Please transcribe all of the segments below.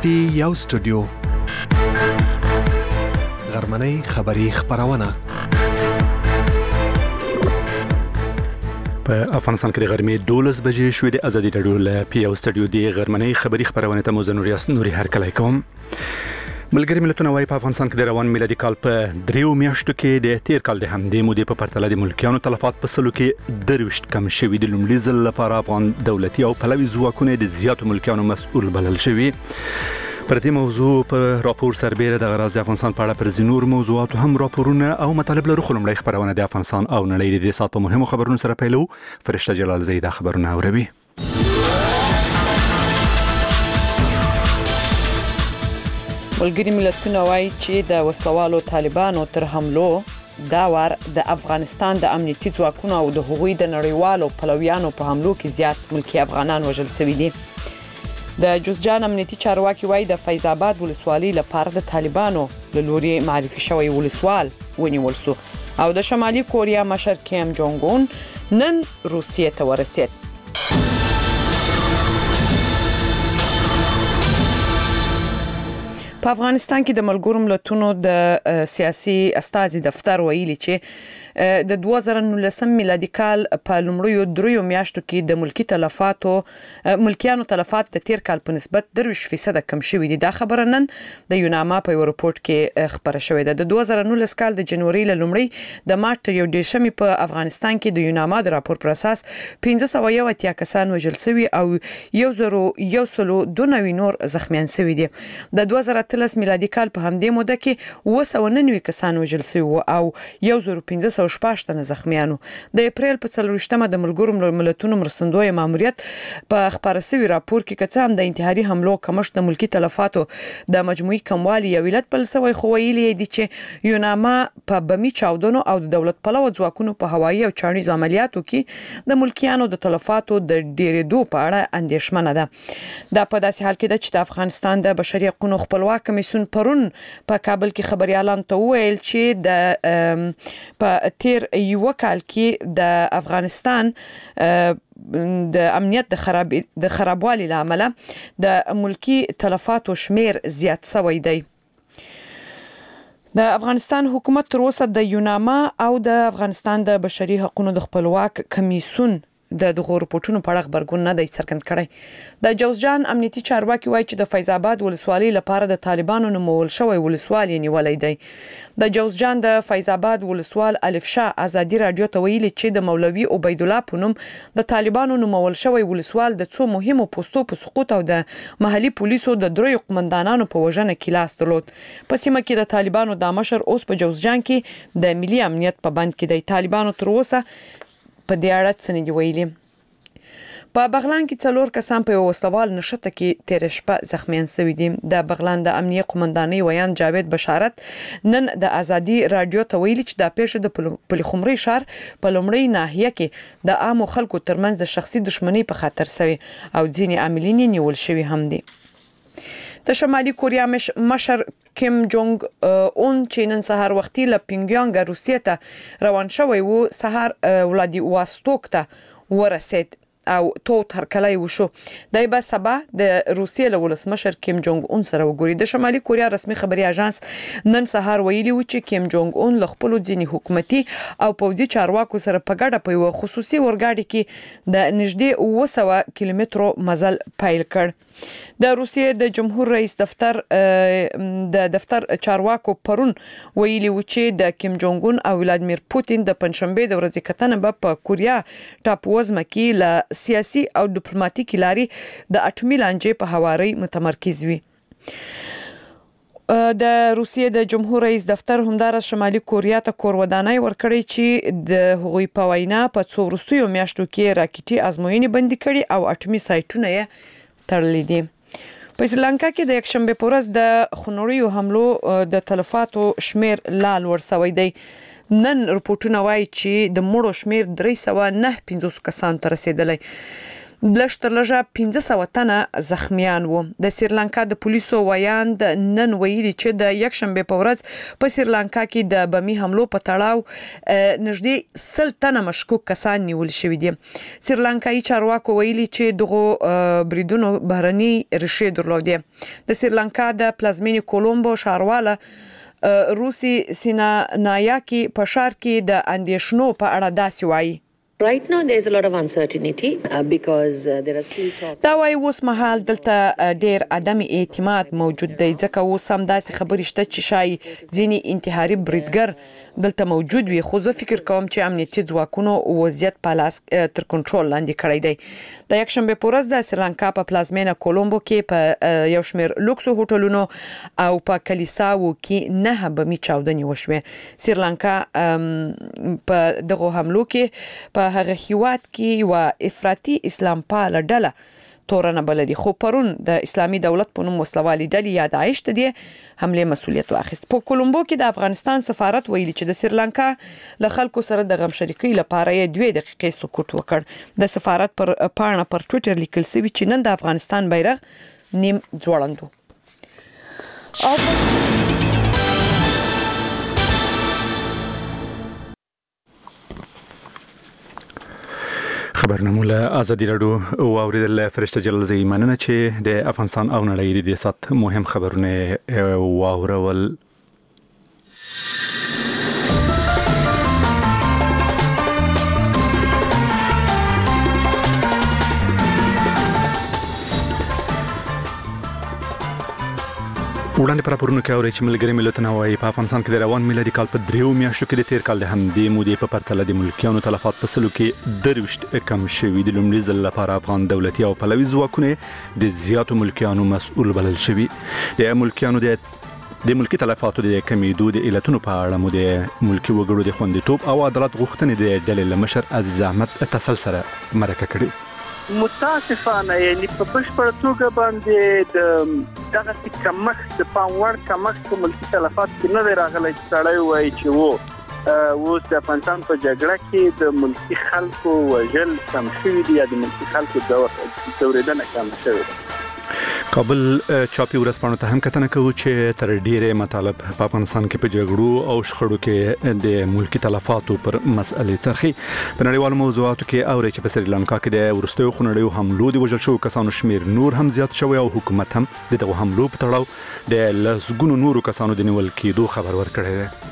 یو سټوډیو غرمنۍ خبری خبرونه په افغانستان کې د غرمې 12 بجې شوې د ازادي راډیو له پی او سټوډیو د غرمنۍ خبری خبرونه ته مزنور یاسین نوري هرکلی کوم. ملګری ملتونه وايي په افغانستان کې د روان میلادي کال په 3 میاشتو کې د تیر کال د همدې مودې په پرتله د ملکیانو تلفات په سلو کې 23 کم شوي د لومړي ځل لپاره افغان دولتي او پلوي ځواکونه د زیاتو ملکیانو مسؤل بلل شوي. پر دې موضوع پر راپور سربېره د غراض د افغانستان په اړه پر زینور موضوعات هم راپورونه او مطالب لرو. خلمړی خبرونه د افغانستان او نړۍ د دې سات په مهمو خبرونو سره پیلو. فرشته جلال زیدا خبرونه اوروي. ملګری ملتونه وايي چې د وسلوالو طالبانو تر حملو دا وار د افغانستان د امنیتي ځواکونو او د هغوی د نړیوالو پلویانو په حملو کې زیات ملکی افغانان وژل شوي دي. د جوزجان امنیتي چارواکي وايي د فیض آباد ولسوالۍ لپاره د طالبانو له لوري معرفي شوی ولسوال ونیول شو او د شمالي کوریا مشر کیم جونګ اون نن روسیې ته ورسید. په افغانستان کې د ملګرو ملتونو د سیاسي استازي دفتر ویلي چې د 2019 میلادي کال په لومړیو 3 میاشتو کې د ملکیانو تلفات د تیر کال په نسبت 23% کم شوي دي. دا خبره نن د یوناما په یو رپورت کې خبره شوې ده. د 2019 کال د جنوري له لومړۍ د مارچ یو دیشمې په افغانستان کې د یوناما د راپور پر اساس 581 کسان وژل شوي او 1192 نور زخمیان شوي دي. د 2013 میلادي کال په همدې موده کې 299 کسان وژل شوي او 1516 زخمیانو. د اپریل په 24مه د ملګرو ملتونو مرستندوی ماموریت په خبر شوی راپور کې کڅ هم د انتحاري حملو کمښت د ملکی تلفاتو د مجموعي کموالي یو علت بل سوی خو ویلي دي چې یوناما په بمی چاودنو او د دولت پلوه ځواکونو په هوایي او چاڼیز عملیاتو کې د ملکیانو د تلفاتو د ډیرېدو په اړه اندېښمنه ده. دا په داسې حال کې ده چې د افغانستان د بشري حقوقو خپلواک کمیسیون پرون په کابل کې خبريالان ته ویل چې د په تیر یو کال کې د افغانستان د امنیت د خرابوالي لامل د ملکی تلفاتو شمیر زیات شوی دی. د افغانستان حکومت تر اوسه د یوناما او د افغانستان د بشري حقوقو د خپلواک کمیسیون د دغه رپورټونو په اړه خبرګون نه دی څرګند کړی. د جوزجان امنیتي چارواکي وایي چې د فیض آباد ولسوالۍ لپاره د طالبانو نومول شوی ولسوال یې نیولای دی. د جوزجان د فیض آباد ولسوال الف شاه ازادي راډیو ته ویلي چې د مولوي عبید الله په نوم د طالبانو نومول شوی ولسوال د څو مهمو پوسټو په سقوط او د محلي پولیسو د 3 قومندانانو په وژنه کې لاس درلود. په سیمه کې د طالبانو د مشر اوس په جوزجان کې د ملي امنیت په بند کې دی. طالبانو تر اوسه په دې اړه څه نه دی ویلي. په بغلان کې 4 کسان په وسلوال نشته کې تیر شپه زخمیان شوي دي. د بغلان د امنیه قومندانۍ ویان جاوید بشارت نن د ازادي رادیو ته ویلي چې د پیښه د پلخمري شهر په لومړی ناحیه کې د عامو خلکو ترمنځ د شخصي دښمنۍ په خاطر شوی او ځینې عاملین نیول شوي هم دي. د شمالي کوریا مشر کیم جونګ اون چې نن سهار وختي له پینګیانګ روسیې ته روان شوی وو سهار ولادیواستوک ته ورسید او توت هرکلی وشو. دای به سبا د روسیې له ولسمشر کیم جونګ اون سره وګوري. د شمالي کوریا رسمي خبري اژانس نن سهار ویلي و چې کیم جونګ اون له خپل ځینی حکومتي او پوځي چارواکو سره په ګډه په یو خصوصي اورګاډي کې د نږدې 200 کیلومترو مزل پیل کړ. د روسیې د جمهور رئیس دفتر چارواکو پرون ویلي و چې د کیم جونګ اون او ولادیمیر پوتین د پنځشنبه د ورځې کتنه په کوریا ټاپووزمه کې له سیاسي او ډیپلوماټیکي لارې د اټومي لانجې په هواري متمرکز وي. د روسیې د جمهور رئیس دفتر همدارس شمالي کوریا ته کورودانۍ ورکړي چې د هغوی په وینا په څو وروستیو میاشتو کې راکټي ازموینې بندي کړي او اټومي سایټونه یې تړلي دي. په سریلانکا کې د یکشنبه په ورځ د خونړیو حملو د تلفاتو شمیر لا لوړ شوی دی. نن رپورټونه وایي چې د مړو شمیر 395 کسانو ته رسیدلی. لږ 1500 تنه زخمیان وو. د سریلانکا د پولیسو ویاند نن ویلي چې د یکشنبه په ورځ په سریلانکا کې د بمي حملو په تړاو نږدې 100 تنه مشکوک کسان نیول شوي دي. سریلانکایي چارواکو ویلي چې دغه بریدونو بهرني ریښې درلودې. د سریلانکا د پلازمینې کولومبو ښاروال روسي سینانایاکي په ښار کې د اندېښنو په اړه داسې وایي. Right now there is a lot of uncertainty because there are still talks. دا وايي اوس مهال دلته ډېر عدم اعتماد موجود دی ځکه اوس هم داسې خبرې شته چې شاید ځینې انتحاري بریدګر دلته موجود وي، خو زه فکر کوم چې امنیتي ځواکونو وضعیت په لاس تر کنټرول لاندې کړی دی. د یکشنبه په ورځ د سریلانکا په پلازمینه کولومبو کې په یو شمېر لوکسو هوټلونو او په کلیساو کې 9 بمي چاودنې وشوې. سریلانکا په دغه حملو کې په هغه هیواد کې یو افراطي اسلام پاله ډله تورنه بلدي، خو پرون د اسلامي دولت په نوم وسلوالي ډلې یا داعش ته دی حمله مسؤلیت واخیست. په کولومبو کې د افغانستان سفارت ویلي چې د سریلانکا له خلکو سره د غم شریکۍ لپاره یې 2 دقیقې سکوت وکړ. د سفارت پر پاڼه پر ټوئیټر لیکل شوی چې نن د افغانستان بیرغ نیم ځوړندو. خبرنامه له ازادي راډیو او اوریدل فرشته جلالزی مننه چې د افغانستان او نړۍ د سات مهم خبرونه واورول. وړاندې پر راپورونه کې اوري چې ملګری ملتونه وايي په افغانستان کې د روان میلادي کال په 3 میاشتو کې د تیر کال د همدې مودې په پرتله د ملکیانو تلفات په سلو کې 23 کم شوي. د لومړي ځل لپاره افغان دولتي او پلوي ځواکونه د زیاتو ملکیانو مسؤل بلل شوي. د ملکیانو د ملکی تلفاتو د کمیدو د علتونو په اړه مو د ملکی وګړو د خوندیتوب او عدالت غوښتنې د ډلې لمشر عزیز احمد اتصال سره مرکه کړې. متاسفانه یعنی په بشپړ توګه باندې د دغه کمښت د پاموړ کمښت په ملکی تلفات کې نه راغلی چې سړی وایي چې اوس د افغانستان په جګړه کې د ملکی خلکو وژل کم شوي دي یا د ملکی خلکو ځورېدنه کم شوې ده. کابل چاپی ورځپاڼو ته هم کتنه کوي چې تر ډیره مطالب په افغانستان کې په جګړو او شخړو کې د ملکی تلفاتو پر مسئله څرخي. په نړیوالو موضوعاتو کې اوري چې په سریلانکا کې د ورستیو خونړیو حملو د وژل شوو کسانو شمیر نور هم زیات شوی او حکومت هم دغه حملو په تړاو د لسګونو نورو کسانو د نیول کېدو خبر ورکړی دی.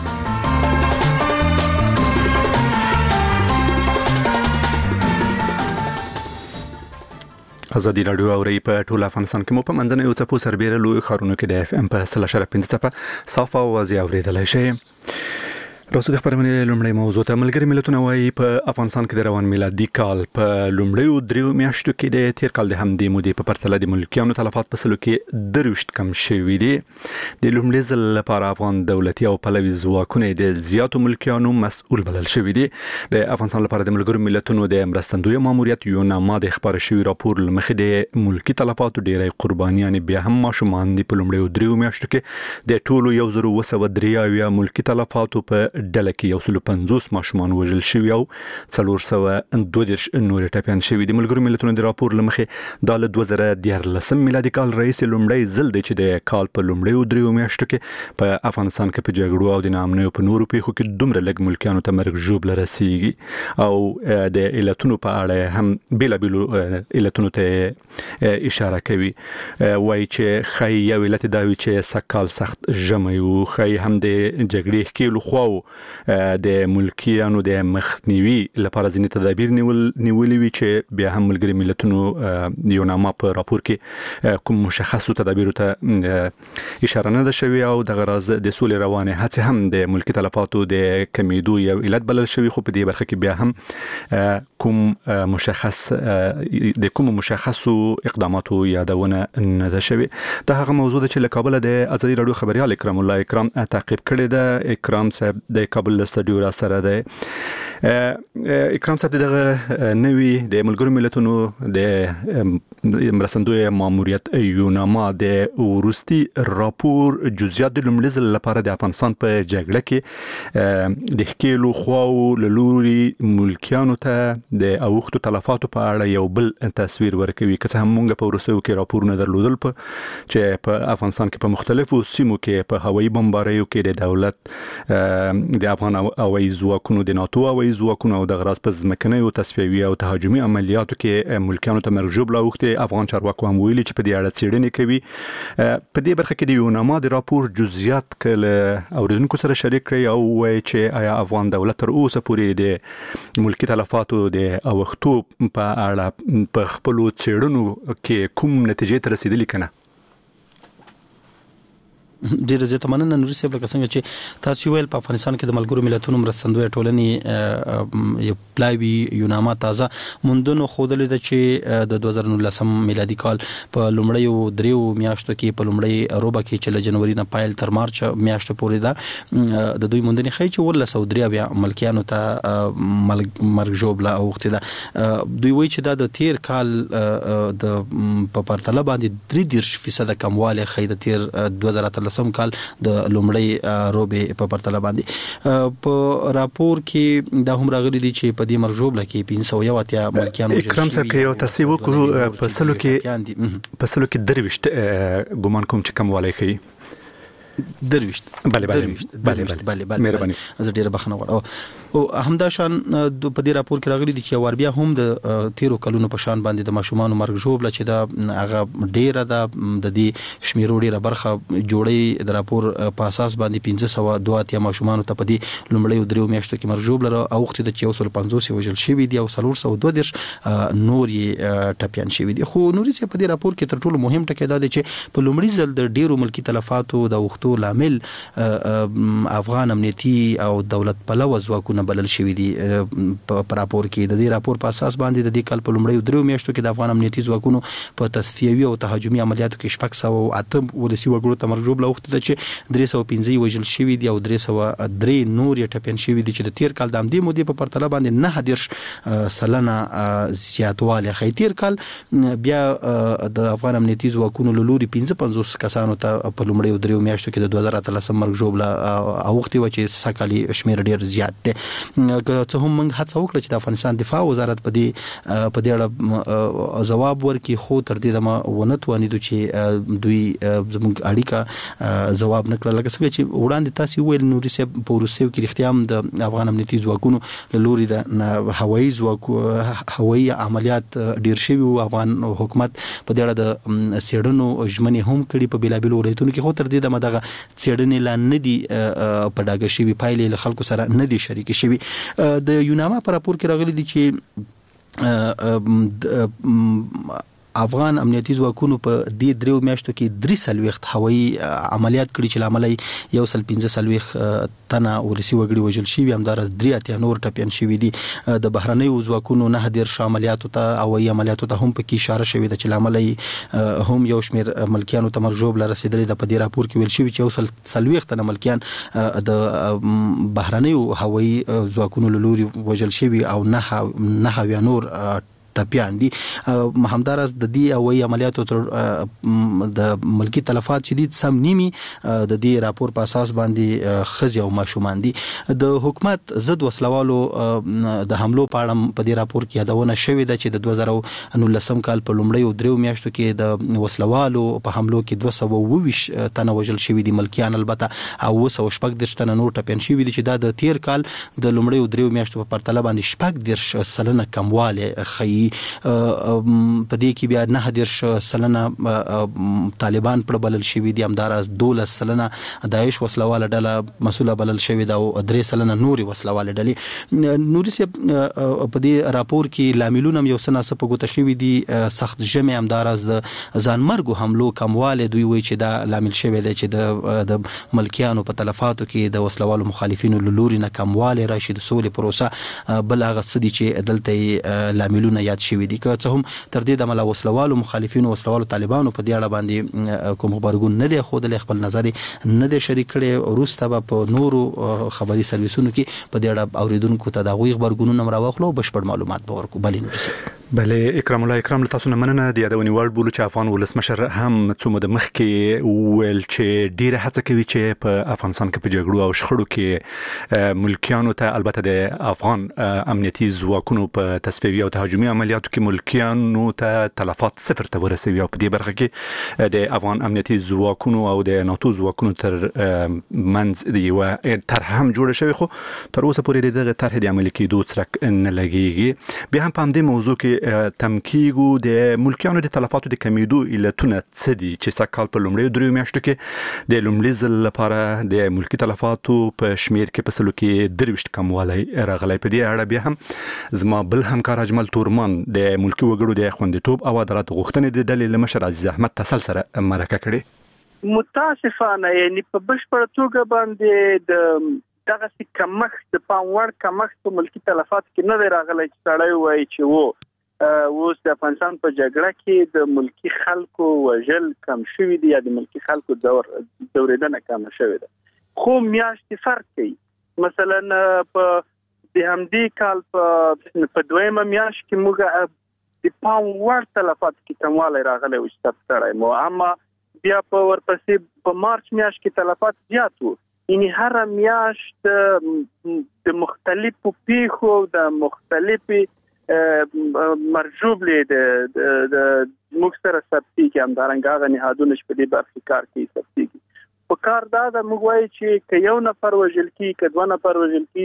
ازادي راډیو اوري په ټول افغانستان کې مو په منځنۍ او څپو سربېره لوی ښارونو کې د اف ام په 3.5 صافه او واضح اوریدلای شئ. راځو د خبرونه لومړی موضوع ته. ملګری ملتونه وايي په افغانستان کې د روان میلادي کال په لومړیو 3 میاشتو کې د تیر کال د همدې مودې په پرتله د ملکیانو تلفات په سلو کې 23 کم شوي دي. د لومړي ځل لپاره افغان دولتي او پلوي ځواکونه د زیاتو ملکیانو مسؤل بلل شوي دي. د افغانستان لپاره د ملګرو ملتونو د مرستندوی ماموریت یو نامه د خبر شوی راپور لمخې د ملکی تلفاتو ډیری قربانیان بیا هم ماشومان دي. په لومړیو 3 میاشتو کې د ټولو 1993 ملکی تلفاتو په ډله کې 150 ماشومان وژل شوي او 422 نور ټپيان شوي دي. ملګرو ملتونو د راپور لمخې د 2014 میلادي کال رئیس لومړی ځل دی چې د کال په لومړیو 3 میاشتو کې په افغانستان کې په جګړو او د ناامنیو په نورو پیښو کې دومره لږ ملکیانو ته مرګ ژوبله رسیږي او د علتونو په اړه هم بیلابیلو علتونو ته اشاره کوي. وایي چې خی یو علت دا وی چې سکال سخت ژمی او خی هم د جګړې کې لخوا د ملکیانو د مخنیوي لپاره ځینې تدابیر نیولې وي چې بیا هم ملګري ملتونو یو نامه په راپور کې کوم مشخصو تدابیرو ته اشاره نه ده شوې او د غرض د سولې روانه هڅې هم د ملکی تلفاتو د کمیدو یو علت بلل شوی. خو په دې برخه کې بیا هم کوم مشخصو اقداماتو یادونه نه ده شوی. دا هغه موضوع ده چې له کابل د ازادي راډیو خبريال اکرام الله اکرام تعقیب کړی ده. اکرام صاحب د کابل استودیو را سره ده. اکرام صاحب دغه نوی د ملګرو ملتونو د مرستندوی ماموریت یوناما د ورستي راپور جزئیات د لومړي ځل لپاره د افغانستان په جګړه کې د ښکیلو خواو لوري ملکیانو ته د اوښتو تلفاتو په اړه یو بل تصویر ورکوي که څه هم موږ په ورستیو کې راپورونه درلودل چې په افغانستان کې په مختلفو سیمو کې په هوایي بمباریو کې د دولت د افغان هوایي ځواکونو د ناتو هوایي ځواکونو او د غراس په ځمکنیو تصفیوي او تهاجمي عملیاتو کې ملکیانو ته مرجوب لاوخته افغان چارواکو هم ویلي چې په دې اړه څېړنې کوي. په دې برخه کې د یوناما د راپور جزئیات کله اوریدونکو سره شریک کړي او وایي چې آیا افغان دولت تر اوسه پورې د ملکی تلفاتو د اوښتو په اړه په خپل څېړنو کې کوم نتیجې ته رسیدلی کنه؟ ډیره زیاته مننه نوري صاحب، لکه څنګه چې تاسو ویل په افغانستان کې د ملګرو ملتونو مرستندوی ټولنې یو پلاوی یوناما تازه موندنو خودلې د چې د 2019 میلادي کال په لومړیو دریو میاشتو کې په لومړی روبه کې چې له جنوري نه پایل تر مارچ میاشتو پورې ده د دوی موندنې ښیي چې 1903 ملکیانو ته مرګ ژوبله اوښتې ده. دوی وایي چې دا د تیر کال د په پرتله باندې 33% کموالی ښیي د تیر 2013 کال د لومړی روبې په پرتله باندې. په راپور کې دا هم راغلي دي چې په دې مرجوبله کې 580 ملکیان وژل شوي. اکرام صاحب که یو تصویر وکړو په سلو کې درویشت ګمان کوم چې کموالی ښیي. درویشت بله مهرباني، زه ډیره بخښنه غواړم. او همداشان په دې راپور کې راغلي دي چې وار بیا هم د تیرو کلونو په شان باندې د ماشومان مرګ ژوبله چې دا هغه ډیره ده د دې شمیرو ډیره برخه جوړي د راپور په اساس باندې 502 ماشومان ته په دې لومړیو دریو میاشتو کې مرګ ژوبله اوښتې ده چې 150 وژل شوي دي او 422 نور یې ټپیان شوي دي. خو نوري چې په دې راپور کې تر ټولو مهم ټکی دا دی چې په لومړي ځل د ډیرو ملکی تلفاتو د اوښتو لامل افغان امنیتي او دولت پلوه ځواکونه بلل شوي دي. په راپور کې د دې راپور په اساس باندې د دې کال په لومړیو دریو میاشتو کې د افغان امنیتي ځواکونو په تصفیوي او تهاجمي عملیاتو کې 608 ولسي وګړو ته مرګ ژوبله اوښتې ده چې 315 وژل شوي دي او 303 نور یې ټپیان شوي دي چې د تیر کال د همدې مودې په پرتله باندې 9% زیاتوالی ښیي. تیر کال بیا د افغان امنیتي ځواکونو له لوري 55 کسانو ته په لومړیو دریو میاشتو کې د 2013 مرګ ژوبله اوښتې وه چې سږکال یې شمېر ډېر زیات دی. که څه هم موږ هڅه وکړه چې د افغانستان دفاع وزارت په دې اړه ځواب ورکړي، خو تر دې دمه ونه توانېدو چې دوی زموږ اړیکه ځواب نه کړه. لکه څنګه چې وړاندې تاسو ویل نوري صاحب په وروستیو کې رښتیا هم د افغان امنیتي ځواکونو له لوري د هوایي عملیات ډېر شوي وو. افغان حکومت په دې اړه د څېړنو ژمنې هم کړي په بېلابېلو ولایتونو کې، خو تر دې دمه دغه څېړنې لا نه دي په ډاګه شوي، پایلې له خلکو سره نه دي شریکې شوي. د یوناما په راپور کې راغلي دي چې افغان امنیتي ځواکونو په دې دریو میاشتو کې 340 هوایي عملیات کړي چې لامل یې 115 تنه ولسي وګړي وژل شوي، همداراز 3 نور ټپیان شوي دي. د بهرنیو ځواکونو 9 عملیاتو ته هوایي عملیاتو ته هم پکې اشاره شوې ده چې لامل یې هم یو شمېر ملکیانو ته مرګ ژوبله رسېدلې ده. په دې راپور کې ویل شوي چې 40 تنه ملکیان د بهرنیو هوایي ځواکونو له لوري وژل شوي او 9 نور ټپیان دي. همداراز د دې هوایي عملیاتو د ملکی تلفات چې دي سم نیمي د دې راپور په اساس باندې ښځې او ماشومان دي. د حکومت ضد وسلوالو د حملو په اړه په دې راپور کې یادونه شوې ده چې د 2019 کال په لومړیو دریو میاشتو کې د وسلوالو په حملو کې 220 تنه وژل شوي دي ملکیان، البته او 216 تنه نور ټپیان شوي دي چې دا د تیر کال د لومړیو دریو میاشتو په پرتله باندې 14% کموالی ښیي. په دې کې بیا 9% طالبان پر بلل شوي دي، همداراز 12% داعش وسلواله ډله مسوله بلل شوې ده او 3% نورې وسلواله ډلې. نوري صاحب په دې راپور کې لاملونه یو څه ناڅه په ګوته شوي دي، سخت ژمي، همداراز د ځانمرګو حملو کموالی. دوی وایي چې دا لامل شوی دی چې د ملکیانو په تلفاتو کې د وسلوالو مخالفینو له لوري نه کموالی راشي د سولې پروسه. بل هغه څه دي چې دلته لاملونه زیات شوي دي که څه هم تر دې د وسلوالو مخالفینو وسلوالو طالبانو په دې اړه باندې کوم خبرګون نه دی خوده خپل نظر نه دی شریک کړي وروسته په نورو خبري سرویسونو کې په دې اړه اوریدونکو ته د غوي خبرګونونه مراوخلو بشپړ معلومات به ورکو بلې اکرام الله اکرام تاسو نه مننه د یادونې وړ بولو چې افغان ولسمشر هم څو مده مخکې ویل چې ډیره هڅه کوي چې په افغانستان کې په جګړو او شخړو کې ملکیانو ته البته د افغان امنیتي ځواکونو په تصفیوي او تهاجمي عملیاتو کې ملکیانو ته تلفات صفر ته ورسوي او په دې برخه کې د افغان امنیتي ځواکونو او د ناتو ځواکونو تر منځ دی و طرح هم جوړ شوی خو تر اوسه پورې دغه طرح د عملي کېدو څرک نه لګیږي بیا هم په دې موضوع کې تمکیګو د ملکیانو د تلفاتو د کمیدو علتونه څه دي چې سکهال په لومړیو دریو میاشتو کې د لومړي ځل لپاره د ملکی تلفاتو په شمیر کې په سلو کې 23 کموالی راغلی په دې اړه بیا هم زما بل همکار اجمل تورمان د ملکی وګړو د خوندیتوب او عدالت غوښتنې د ډلې لمشر عزیز احمد تسل سره مرکه کړې متاسفانه یعنی په بشپړ توګه باندې د دغه کمښت د پاموړ کمښت په ملکی تلفات کې نه راغلی چې سړی وایي چې اوس د افغانستان په جګړه کې د ملکی خلکو وژل کم شوی دی یا د ملکی خلکو دوریدنه کم شوی ده خو میاشتې فرق کوي مثلا په د همدې کال په دویمه میاشت کې موږ د پام وړ تلفات کې کموالی راغلی و چې تاسو کړی مو اما بیا په ورپسې په مارچ میاشت کې تلفات زیات وو یعنی هر میاشت د مختلفو پیښو د مختلفي مرجوب له د مکسره سبتی کې همدارنګه غو نهادونه په دې برخه کار کوي سبتی په کار دا د مغوي چې ک یو نفر وژل کی ک دوه نفر وژل کی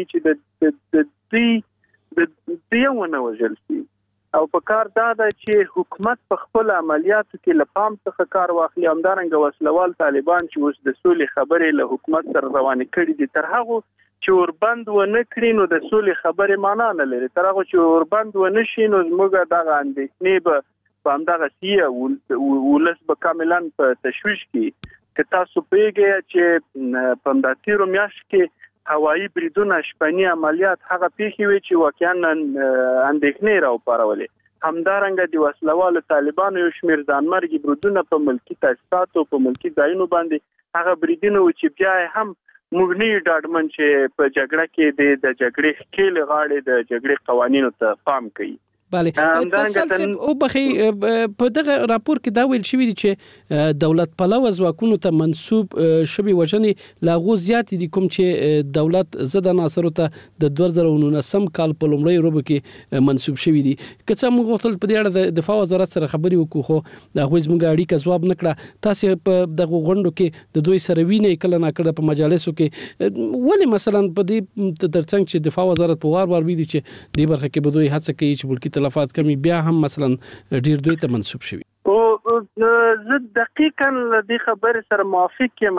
چې د یو نه وژل کی او په کار دا چې حکومت په خپل عملیاتو کې لپام څخه کار واخلي همدارنګه وسلوال طالبان چې اوس د سولې خبرې له حکومت سره روانې کړي دي تر هغه چې وربند و نه کړي نو د سولې خبرې معنا نه لري تر هغه چې وربند و نه شي نو موږ دغه اندېښنې به همدغه سیه ولس به کاملا په تشویش کې که تاسو پیږئ چې په همداتیرو میاشت کې هوایي بریدونه شپني عملیات هغه پیښې وي چې واقعا اندېښنې راوپارولې همدارنګه د وسلوالو طالبانو یو شمېر ځانمرګي بریدونه په ملکي تاسیساتو په ملکي ځایونو باندې هغه بریدونه و چې بیا هم موږ نه ډاډمن چې په جګړه کې د جګړې ښکېل غاړې د جګړې قوانینو ته پام کوي بله تاسو او بخي په دغه راپور کې دا ویل شوی دی چې دولت پلوه ځواکونو ته منسوب شوی وژنې لاغو زیات دي کوم چې دولت زده ناصر ته د 2019 کال په لومړی روب کې منسوب شوی دي که څه موږ غوښتل په دې اړه د دفاع وزارت سره خبري وکړو خو دا غوښ موږ اړیکه ځواب نکړه تاسو په دغه غونډو کې د دوی سره وینې کله نه کړه په مجالسو کې ولې مثلا په دې ترڅنګ چې دفاع وزارت په وار ویلي چې د برخه کې به دوی هڅه کوي چې ملکی تلفات کمی بیا هم مثلا ډیر دوی ته منسوب شوی او زه دقیقاً د خبر سره موافق یم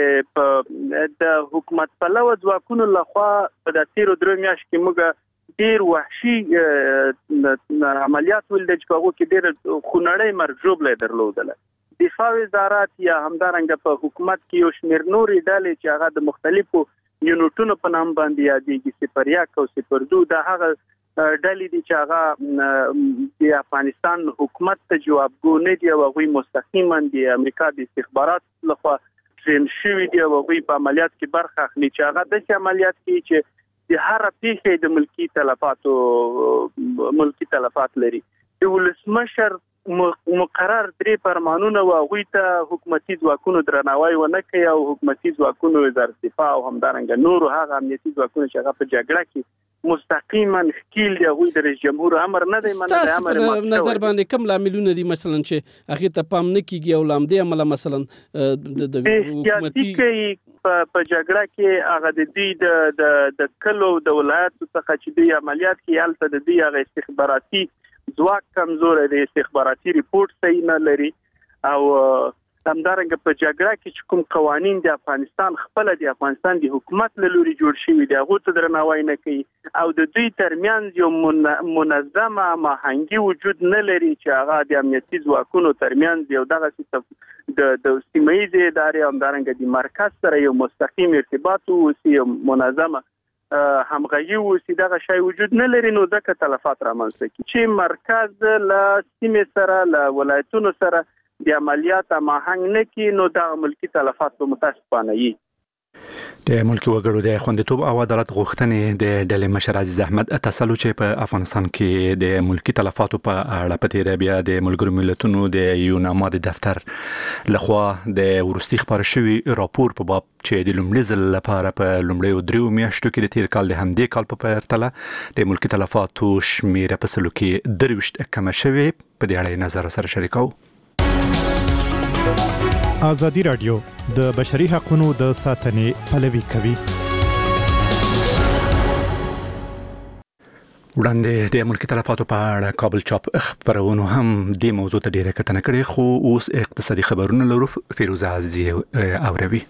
چې د حکومت پلوه ځواکونو لخوا د تیرو درو میاشت کې موږ ډیر وحشي عملیات ول د چپاغو کې ډیر خونړی مرجوب له درلودل دفاع وزارت یا همدارنګه په حکومت کې یو شمېر نورې ډلې چې هغه د مختلفو یونټونو په نام باندې یادېږي سپریاک او سپردو د هغه ډلې دي چې هغه د افغانستان حکومت ته جوابګو نه دی او هغوی مستقیما د امریکا د استخبارات لخوا ټرین شوي دي او هغوی په عملیات کې برخه اخلي چې هغه داسې عملیات کوي چې د هر پیښې د ملکی تلفات لري د ولسمشر مقرر 3 فرمانونه او هغوی ته حکومتي ځواکونو درناوی ونه کوي او حکومتي ځواکونو وزارت دفاع او همدارنګه نورو هغه امنیتي ځواکونو چې هغه په جګړه کې مستقیما ښکیل دی هغوی د رئیس جمهور امر نه دی منل د امر نظر باندې کوم لاملونه دي مثلا چې هغه ته پام نه کیږي او لامدې عمله مثلا د حکومتي په جګړه کې هغه د دې د کلو د ولایت څخه چې د عملیات کې حالت د دې هغه استخباراتي ځواک کمزور دی استخباراتي ریپورت صحیح نه لري او همدارنګه په جګړه کې چې کوم قوانين د افغانستان خپل د افغانستان د حکومت له لوري جوړ شوي دي هغه ته درناوی نه کوي او د دوی ترمنځ یو منظمه ماهنګي وجود نه لري چې هغه د امنیتي ځواکونو ترمنځ یو دغه د سیمایي ادارې همدارنګه د مرکز سره یو مستقیم ارتباط او یو منظمه همغږي وسی دغه شی وجود نه لري نو ځکه تلفات رامنځته کی چې مرکز له سیمې سره له ولایتونو سره د عملیات ماهنګ نه کی نو د ملکی تلفات په متاسفانه وي. د ملکی وګړو د خوندیتوب او عدالت غوښتنې د ډلې مشر عزیز احمد تسلو چې په افغانستان کې د ملکی تلفاتو په اړه په تیر بیا د ملګرو ملتونو د یوناما د دفتر لخوا د ورستي خبر شوی راپور په باب چې د لومړي ځل لپاره په لومړیو 3 میاشتو کې د تیر کال د همدې کال په پرتله د ملکی تلفاتو شمیره په سلو کې 23 کم شوی په دې اړه نظر سره شریکو. ازادي رادیو د بشري حقوقو د ساتنې پلوي کوي. وړاندې د ملکی تلفاتو په اړه کابل چاپ خبرونه هم د موضوع ته ډیره کتنه کړې خو اوس اقتصادي خبرونه لرو. فیروزه عزیزی اوروي.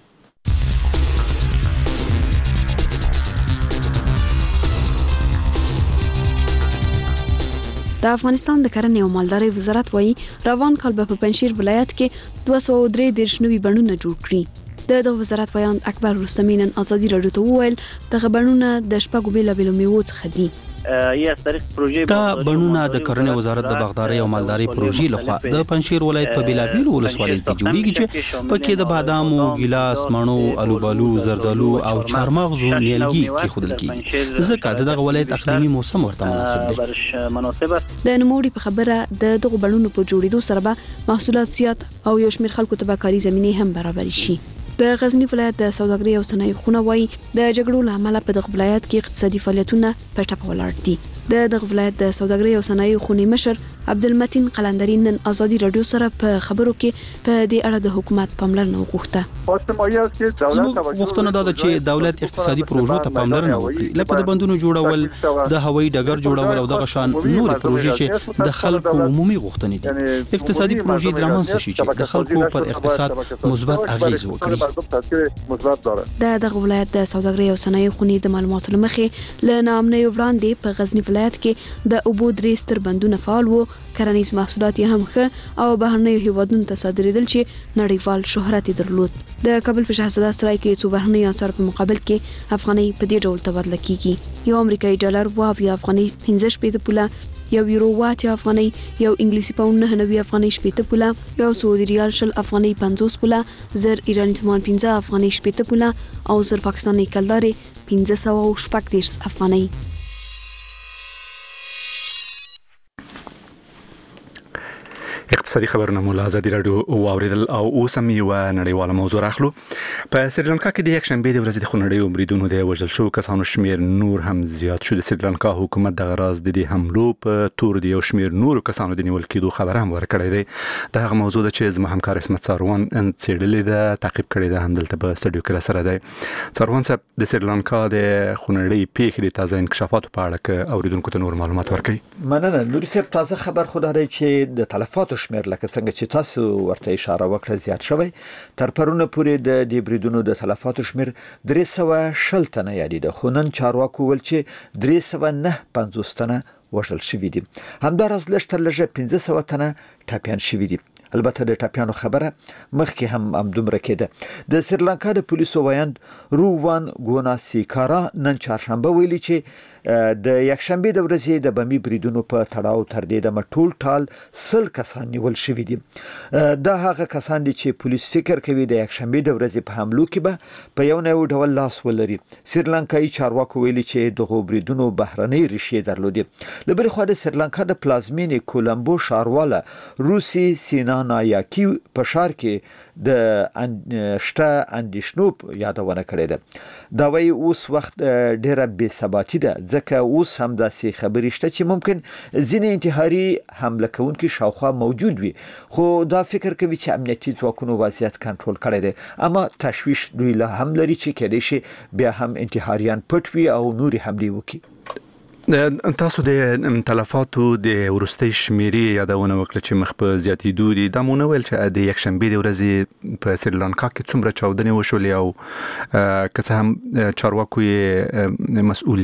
د افغانستان د کرنې او مالدارۍ وزارت وایي روان کال په پنځشیر ولایت کې 203 نوي بڼونه جوړ کړي. د وزارت ویان اکبر رستمی نن ازادي رادیو ته وویل دغه بڼونه د شپږو بیلابیلو میوو څخه دي. دا بڼونه د کرنې وزارت د باغدارۍ او مالدارۍ پروژې لخوا د پنځشیر ولایت په بیلابیلو ولسوالیو کې جوړیږي چې پکې د بادامو، ګیلاس، مڼو، الوبالو، زردالو او چارمغزو نیالګي کېښودل کیږي ځکه دغه ولایت اقلیمي موسم ورته مناسب دی. د نوموړي په خبره د دغه بڼونو په جوړېدو سره به محصولات زیات او یو شمېر خلکو ته به کاري زمینې هم برابر شي. د غزنی ولایت د سوداګرۍ او صنایع خونه وایي د جګړو له امله په دغه ولایت کې اقتصادي فعالیتونه په ټپه ولاړ دي. د دغه ولایت د سوداګرۍ او صنایع خونې مشر عبدالمتین قلندری نن ازادي رادیو سره په خبرو کې په دې اړه د حکومت پاملرنه وغوښته. وختونه دا چې دولت اقتصادي پروژو ته پاملرنه وکړي لکه د بندونو جوړول، د هوایي ډګر جوړول او دغه شان نور پروژې چې د خلکو عمومي غوښتنې دي. اقتصادي پروژې د رامنځته شي چې د خلکو پر اقتصاد مثبت اغیز وکړي. د دغه ولایت د سوداګرۍ او صنایع خونې د معلوماتو لمخې له نامنۍ وړاندې په غزنی ولایت کې د اوبو 3 ستر بندونه فعال وو. کرنیز محصولات یې هم ښه او بهرنیو هیوادونو ته صادرېدل چې نړیوال شهرت یې درلود. د کابل په شهزاده سرای کې څو بهرنیو اسعارو په مقابل کې افغانۍ په دې ډول تبادله کیږي. یو امریکایي ډالر 2 افغانۍ 15 پوله، یو یورو 8 افغانۍ، یو انګلیسي پاوند 9 افغانۍ 8 پوله، یو سعودي ریال 10 افغانۍ 50 پوله، زر ایرانی تومان 15 افغانۍ 8 پوله او زر پاکستاني کلداري 1540 افغانۍ. اقتصادي خبرونه مو له ازادي رادیو واوریدل او اوس هم یو نړیواله موضوع راخلو. په سریلانکا کې د یک شنبه د ورځې د خونړیو بریدونو د وژل شو کسانو شمیر نور هم زیات شو. د سریلانکا حکومت د غراز د دې حملو په تور د یو شمیر نور کسانو د نیول کېدو خبر هم ورکړی دی. دا هغه موضوع ده چې زما همکار اسمت ساروان څېړلې ده، تعقیب کړی ده، همدلته په سټډیو کې سره دی. ساروان صاحب، د سریلانکا د خونړۍ پیښې د تازه انکشافاتو په اړه کې اوریدونکو ته نور معلومات ورکړي. مننه نوري صاحب. تازه خبر خو دا دی چې د تلفاتو شمیر لکه څنګه چې تاسو ورته اشاره وکړه زیات شوی. تر پرونه پورې د دې بریدونو د تلفاتو شمیر 360 تنه یادېده، خو نن چارواکو ویل چې 359 تنه وژل شوي دي. همداراز لږ تر لږه 1500 تنه ټپیان شوي دي. البته د ټپیانو خبره مخکې هم همدومره کېده. د سریلانکا د پولیسو وایند رووان ګوناسیکارا نن چهارشنبه ویلي چې د یکشنبه د ورځې د بمي بریدونو په تړاو تر دې دمه ټول ټال 100 کسان نیول شوي دي. دا هغه کسان دي چې پولیس فکر کوي د یکشنبه د ورځې په حملو کې به په یو نه ډول لاس ولري. سریلانکایي چارواکو ویلي چې دغه بریدونو بهرنۍ ریښې درلودې. له بلې خوا د سریلانکا د پلازمینې کولمبو ښارواله روسي سینا نایاکی په ښار کې د شته اندیشنو یادونه کړې ده. دا وایي اوس وخت ډیره بې ثباتي ده، ځکه اوس هم داسې خبرې شته چې ممکن ځینې انتحاري حمله کوونکي شاوخوا موجود وي، خو دا فکر کوي چې امنیتي ځواکونو وضعیت کنټرول کړی دی. اما تشویش دوی له هم لري چې کېدای شي بیا هم انتحاریان پټ وي او نورې حملې وکړي. تاسو د تلفاتو د ورستۍ شمیرې یادونه وکړه چې مخ په زیاتېدو دي. دا مو نه ویل چې د یکشنبې د ورځې په سریلانکا کې څومره چاودنې وشولې او که څه هم چارواکو یې مسؤلیت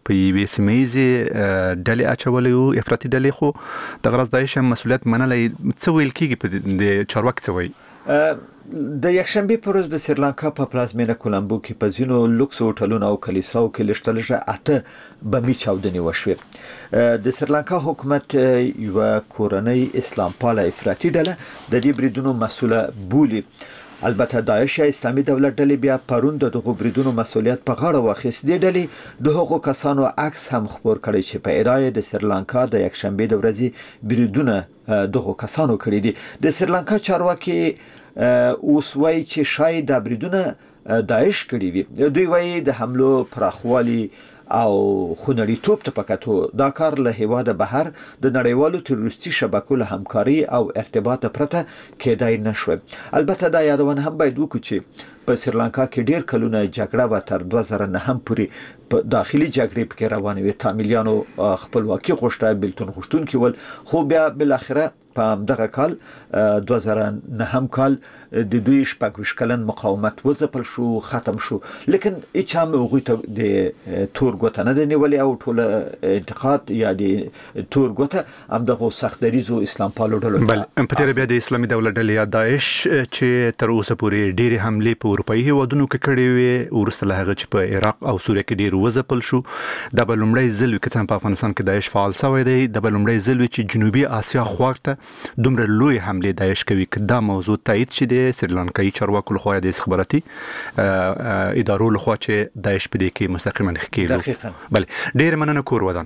په یوې سیمایي ډلې اچولې او افراطي ډلې خو د غرض داعش مسولیت منلای څه ویل کیږي په د چارواکي څه وایي د یکشنبه پر ورځ د سریلانکا په پلازمینه کولمبو کې په ځینو لوکس هوټلونو او کلیساو کې لشتلشه 8 بمي چاودنې وشوې. د سریلانکا حکومت یو کورنۍ اسلام پاله افراطي ډله د دې بریدونو مسؤله بولي. البته داعش یا اسلامي دولت ډلې بیا پرون دغه بریدونو مسولیت په غاړه واخیست. د ډلې د هغو کسانو عکس هم خبر کړي چې په ادعای د سریلانکا د یکشنبه د ورځې بریدونه دغه کسانو کړي دي. د سریلانکا چارواکي اوس وایي چې شاید د بریدونه داعش کړي وي. دوی وایي د حملو پراخوالي او خونړیتوب ته پکاتو دا کار له هیواده بهر د نړیوالو تروریستي شبکو له همکاري او ارتباط پرته کېدای نشو. البته دا یادونه هم باید وکړو چې په سریلانکا کې ډیر کلونه جګړه و تر 2009 پورې په داخلي جګړې کې روانه وي. تامیلیانو خپلواکي غوښته، بلتون غوښتونکي ول، خو بیا بل اخره په دغه کال 2009 کال د دوی شپږ کلن مقاومت وځپل شو، ختم شو. لیکن هیڅ هم هغوی ته د تور ګوته نه دی او ټول انتقاد یا د تور ګوته هم دغه سختدریزو اسلام پالو ډلو. بل په تیر بیا د اسلامي دولت ډلې یا داعش چې تر اوسه پورې ډېری حملې په اروپایي هیوادونو کې کړې وي، ورسته له هغه چې په عراق او سوریه کې ډېر وځپل شو. د بلومړی ځل چې په افغانستان کې داعش فعال شوی دی، د بلومړی ځل چې جنوبي اسیا خواته دومره لوی حمله داعش کوي. دا موضوع تایید شي د سریلانکایي چارواکو لخوا د استخباراتي ادارو لخوا چې داعش په دې کې مستقیما ښکېلو. دقیقاً. بله ډېر مننه کور ودان.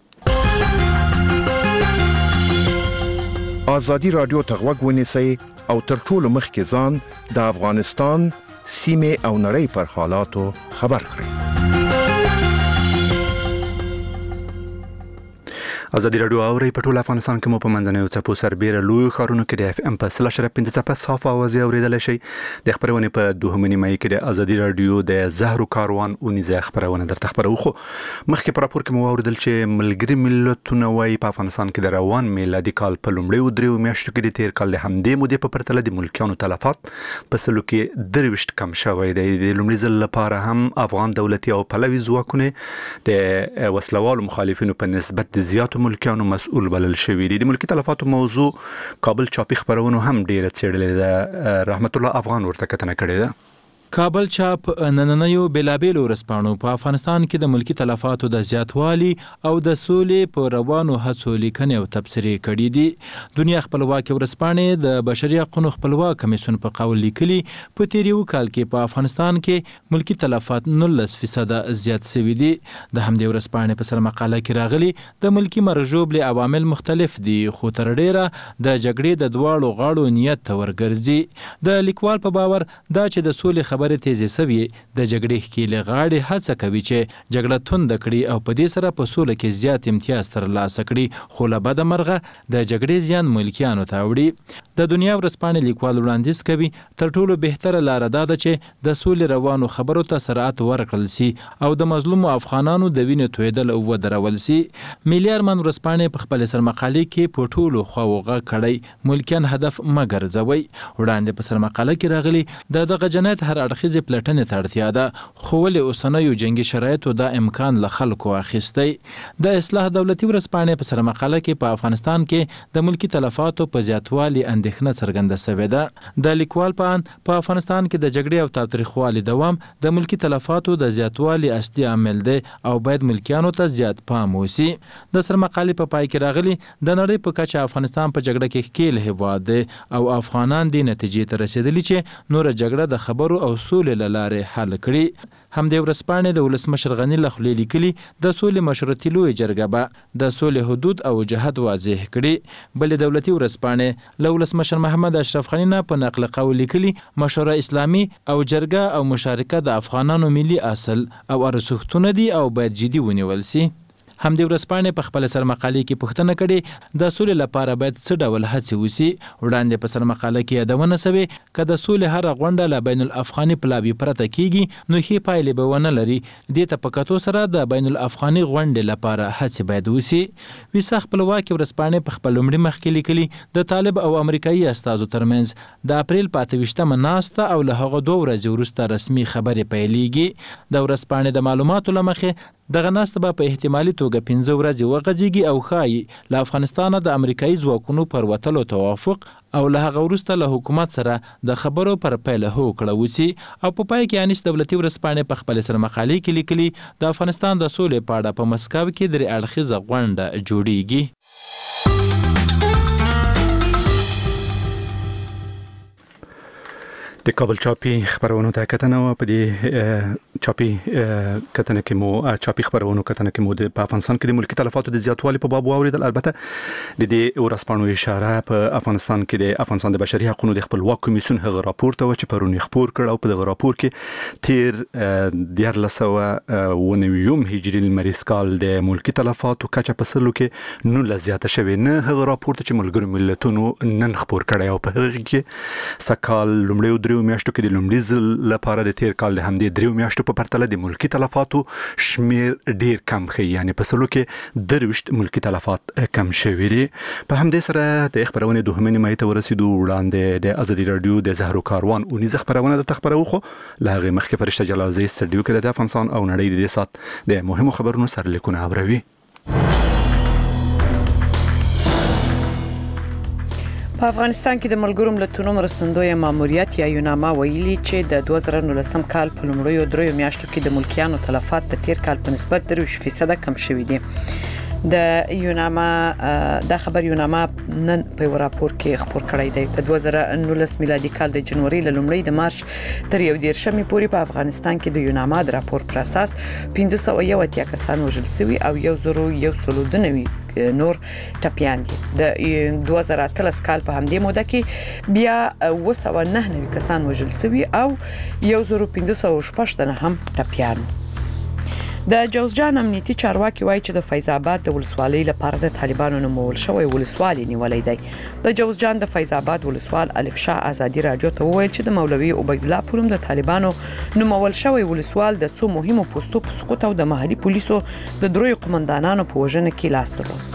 ازادي رادیو ته غوږ ونیسئ او تر ټولو مخکې ځان د افغانستان سیمې او نړۍ پر حالاتو خبر کړئ. ازادي رادیو اوري په ټول افغانستان کې مو په منځنیو څپو سربېره لوی ښارونو کې د اف ام په 3.5 څپه صاف اوازې اوریدل شي. د خبرونه په 2 نیمه کې د ازادي رادیو د زهرو کاروان او نيزه خبرونه درته خبرو. خو مخکې پر راپور کې مو اوریدل چې ملګری ملتونه وايي په افغانستان کې د روان میلادي کال په لومړیو درېو میاشتو کې د تیر کال له همدې مودې په پرتله د ملکیانو تلفات په سلو کې 23 کم شوی دی. د لومړي ځل لپاره هم افغان دولتي او پلوي ځواکونه د وسلوالو مخالفینو په نسبت د زیاتو ملکیانو مسؤل بلل شوی دي. د ملکی تلفاتو موضوع کابل چاپی خبرونه هم ډیره څېړلې ده. رحمت الله افغان ورته کتنه کړې ده. کابل چاپ نننیو بلابېلو ورځپاڼو په افغانستان کې د ملکی تلفاتو د زیاتوالي او د سولې په روانو هڅو لیکنې او تبصرې کړې دي. دنیا خپلواکي ورځپاڼې د بشري حقوقو خپلواک کمیسیون په قول لیکلي په تیریو کال کې په افغانستان کې ملکی تلفات 19% زیات شوي دي. د همدې ورځپاڼې په سر مقاله کې راغلي د ملکی مرجوب له عوامل مختلف دي، خو تر ډیره د جګړې د دواړو غاړو نیت ته ورګرځي. د لیکوال په باور دا چې د سولې خبرې تیزی سوي د جګړې ښکېلې غاړې هڅه کوي چې جګړه توند کړي او په دې سره په سوله کې زیات امتیاز ترلاسه کړي، خو له بده مرغه د جګړې زیان ملکیانو ته وړي. د دنیا ورځپاڼې لیکوال وړاندیز کوي تر ټولو بهتره لاره دا ده چې د سولې روانو خبرو ته سرعت ورکړل سي او د مظلومو افغانانو د وینې تویدل ودرول سي. ملي ارمان ورځپاڼې په خپل سرمقالې کې په ټولو خواو غږ کړی ملکیان هدف مه ګرځوئ. وړاندې په سرمقاله کې راغلي د دغه جنایت هر اړخیزې پلټنې ته اړتیا ده، خو ولې اوسنیو جنګي شرایطو دا امکان له خلکو اخیستی. د اصلاح دولتي ورځپاڼې په سرمقاله کې په افغانستان کې د ملکی تلفاتو په زیاتوالي اندېښنه څرګنده شوې ده. د لیکوال په افغانستان کې د جګړې او تاوتریخوالي دوام د ملکی تلفاتو د زیاتوالي اصلي عامل دی او باید ملکیانو ته زیات پام وشي. د سرمقالې په پای کې راغلي د نړۍ په کچه افغانستان په جګړه کې ښکېل هیواد دی او افغانان دې نتیجې ته رسېدلي چې نور جګړه د خبرو او سولې له لارې حل کړي. همدې ورځپاڼې د ولسمشر غني له خولې لیکلي د سولې مشورتي لویه جرګه به د سولې حدود او جهت واضح کړي. بلې دولتي ورځپاڼې له ولسمشر محمد اشرف غني نه په نقل قول لیکلي مشوره اسلامي او جرګه او مشارکت د افغانانو ملي اصل او ارزښتونه دي او باید جدي ونیول سي. همدې ورځپاڼې په خپل سرمقالې کې پوښتنه کړې د سولې لپاره باید څه ډول هڅې وشي. وړاندې په سرمقاله کې یادونه شوې که د سولې هره غونډه له بین الافغاني پلاوي پرته کیږي نو ښې پایلې به ونه لري. دې ته په کتو سره د بین الافغاني غونډې لپاره هڅې باید وشي. ویسا خپلواکي ورځپاڼې په خپل لومړي مخ کې لیکلي د طالب او امریکایي استازو ترمنځ د اپریل په 28مه ناسته او له هغه 2 ورځې وروسته رسمي خبرې پیلېږي. د ورځپاڼې د معلوماتو له مخې دغه ناسته به په احتمالي توګه 15 ورځې وغځيږي او ښایي له افغانستانه د امریکایي ځواکونو پر وتلو توافق او له هغه وروسته له حکومت سره د خبرو پر پیله هوکړه وسی او په پای کې انیس دولتي ورځپاڼې په خپل سر مقالې کې لیکلي د افغانستان د سولې په اړه په مسکو کې درې اړخیزه غونډه جوړیږي. د کابل چاپی خبرونو ته کتنه و په دې چاپی کتنه کې مو چاپی خبرونو کتنه کې مو په افغانستان کې د ملکی تلفاتو د زیاتوالي په باب واوریدل. البته د دې ورسپانو اشاره په افغانستان کې د افغانستان د بشري حقوقو د خپلواک کمیسیون هغه راپور ته چې پرونی خبر کړ او په دغه راپور کې تیر 1409 هجری المریز کال د ملکی تلفاتو کچه په سلو کې نو لزیاته شوی نه هغه راپور ته چې ملګرو ملتونو نن خبر کړی او په هغه کې سکال لومړی میاشتو کې د لومړي ځل لپاره د تیر کال د همدې دریو میاشتو په پرتله د ملکی تلفاتو شمیر ډیر کم خي، یعنی په سلو کې 23 ملکی تلفات کم شوي دي. په همدې سره د خبرونه دوهمه نیمه ته ورسېدو. وړاندې د ازادي رادیو د زهرو کاروان او نيزه خبرونه د تخبرو خو لاغه مخکې فرشته جلازي سټډیو کې د افغانستان او نړۍ د سات د مهمو خبرونو سره لیکونه اوروي. په افغانستان کې د ملګرو ملتونو مرستندوی ماموریت یا یوناما ویلي چې د 2019 کال په لومړیو دریو میاشتو کې د ملکیانو تلفات د تیر کال په نسبت 3% کم شوي دي. د یوناما د خبر یوناما نن په راپور کې خبر کړی دی. د 2019 میلادي کال د جنوري له لومړۍ د مارچ تر 11 پورې په افغانستان کې د یوناما د راپور پر اساس 501 کسان وژل شوي او 1192 نور ټپيان دي. د 2013 کال په همدې موده کې بیا 299 کسان وژل شوي او 1516 هم ټپيان. د جوزجان امنیتي چارواکي وایي چې د فیض آباد د ولسوالۍ لپاره د طالبانو نومول شوی ولسوالۍ نیولې دی. د جوزجان د فیض آباد ولسوال الف شاه ازادي رادیو ته وویل چې د مولوي عبید الله پروم د طالبانو نومول شوی ولسوال د څو مهمو پوسټو په سقوط او د محلي پولیسو د دروي قومندانانو په وژنه کې لاس درلود.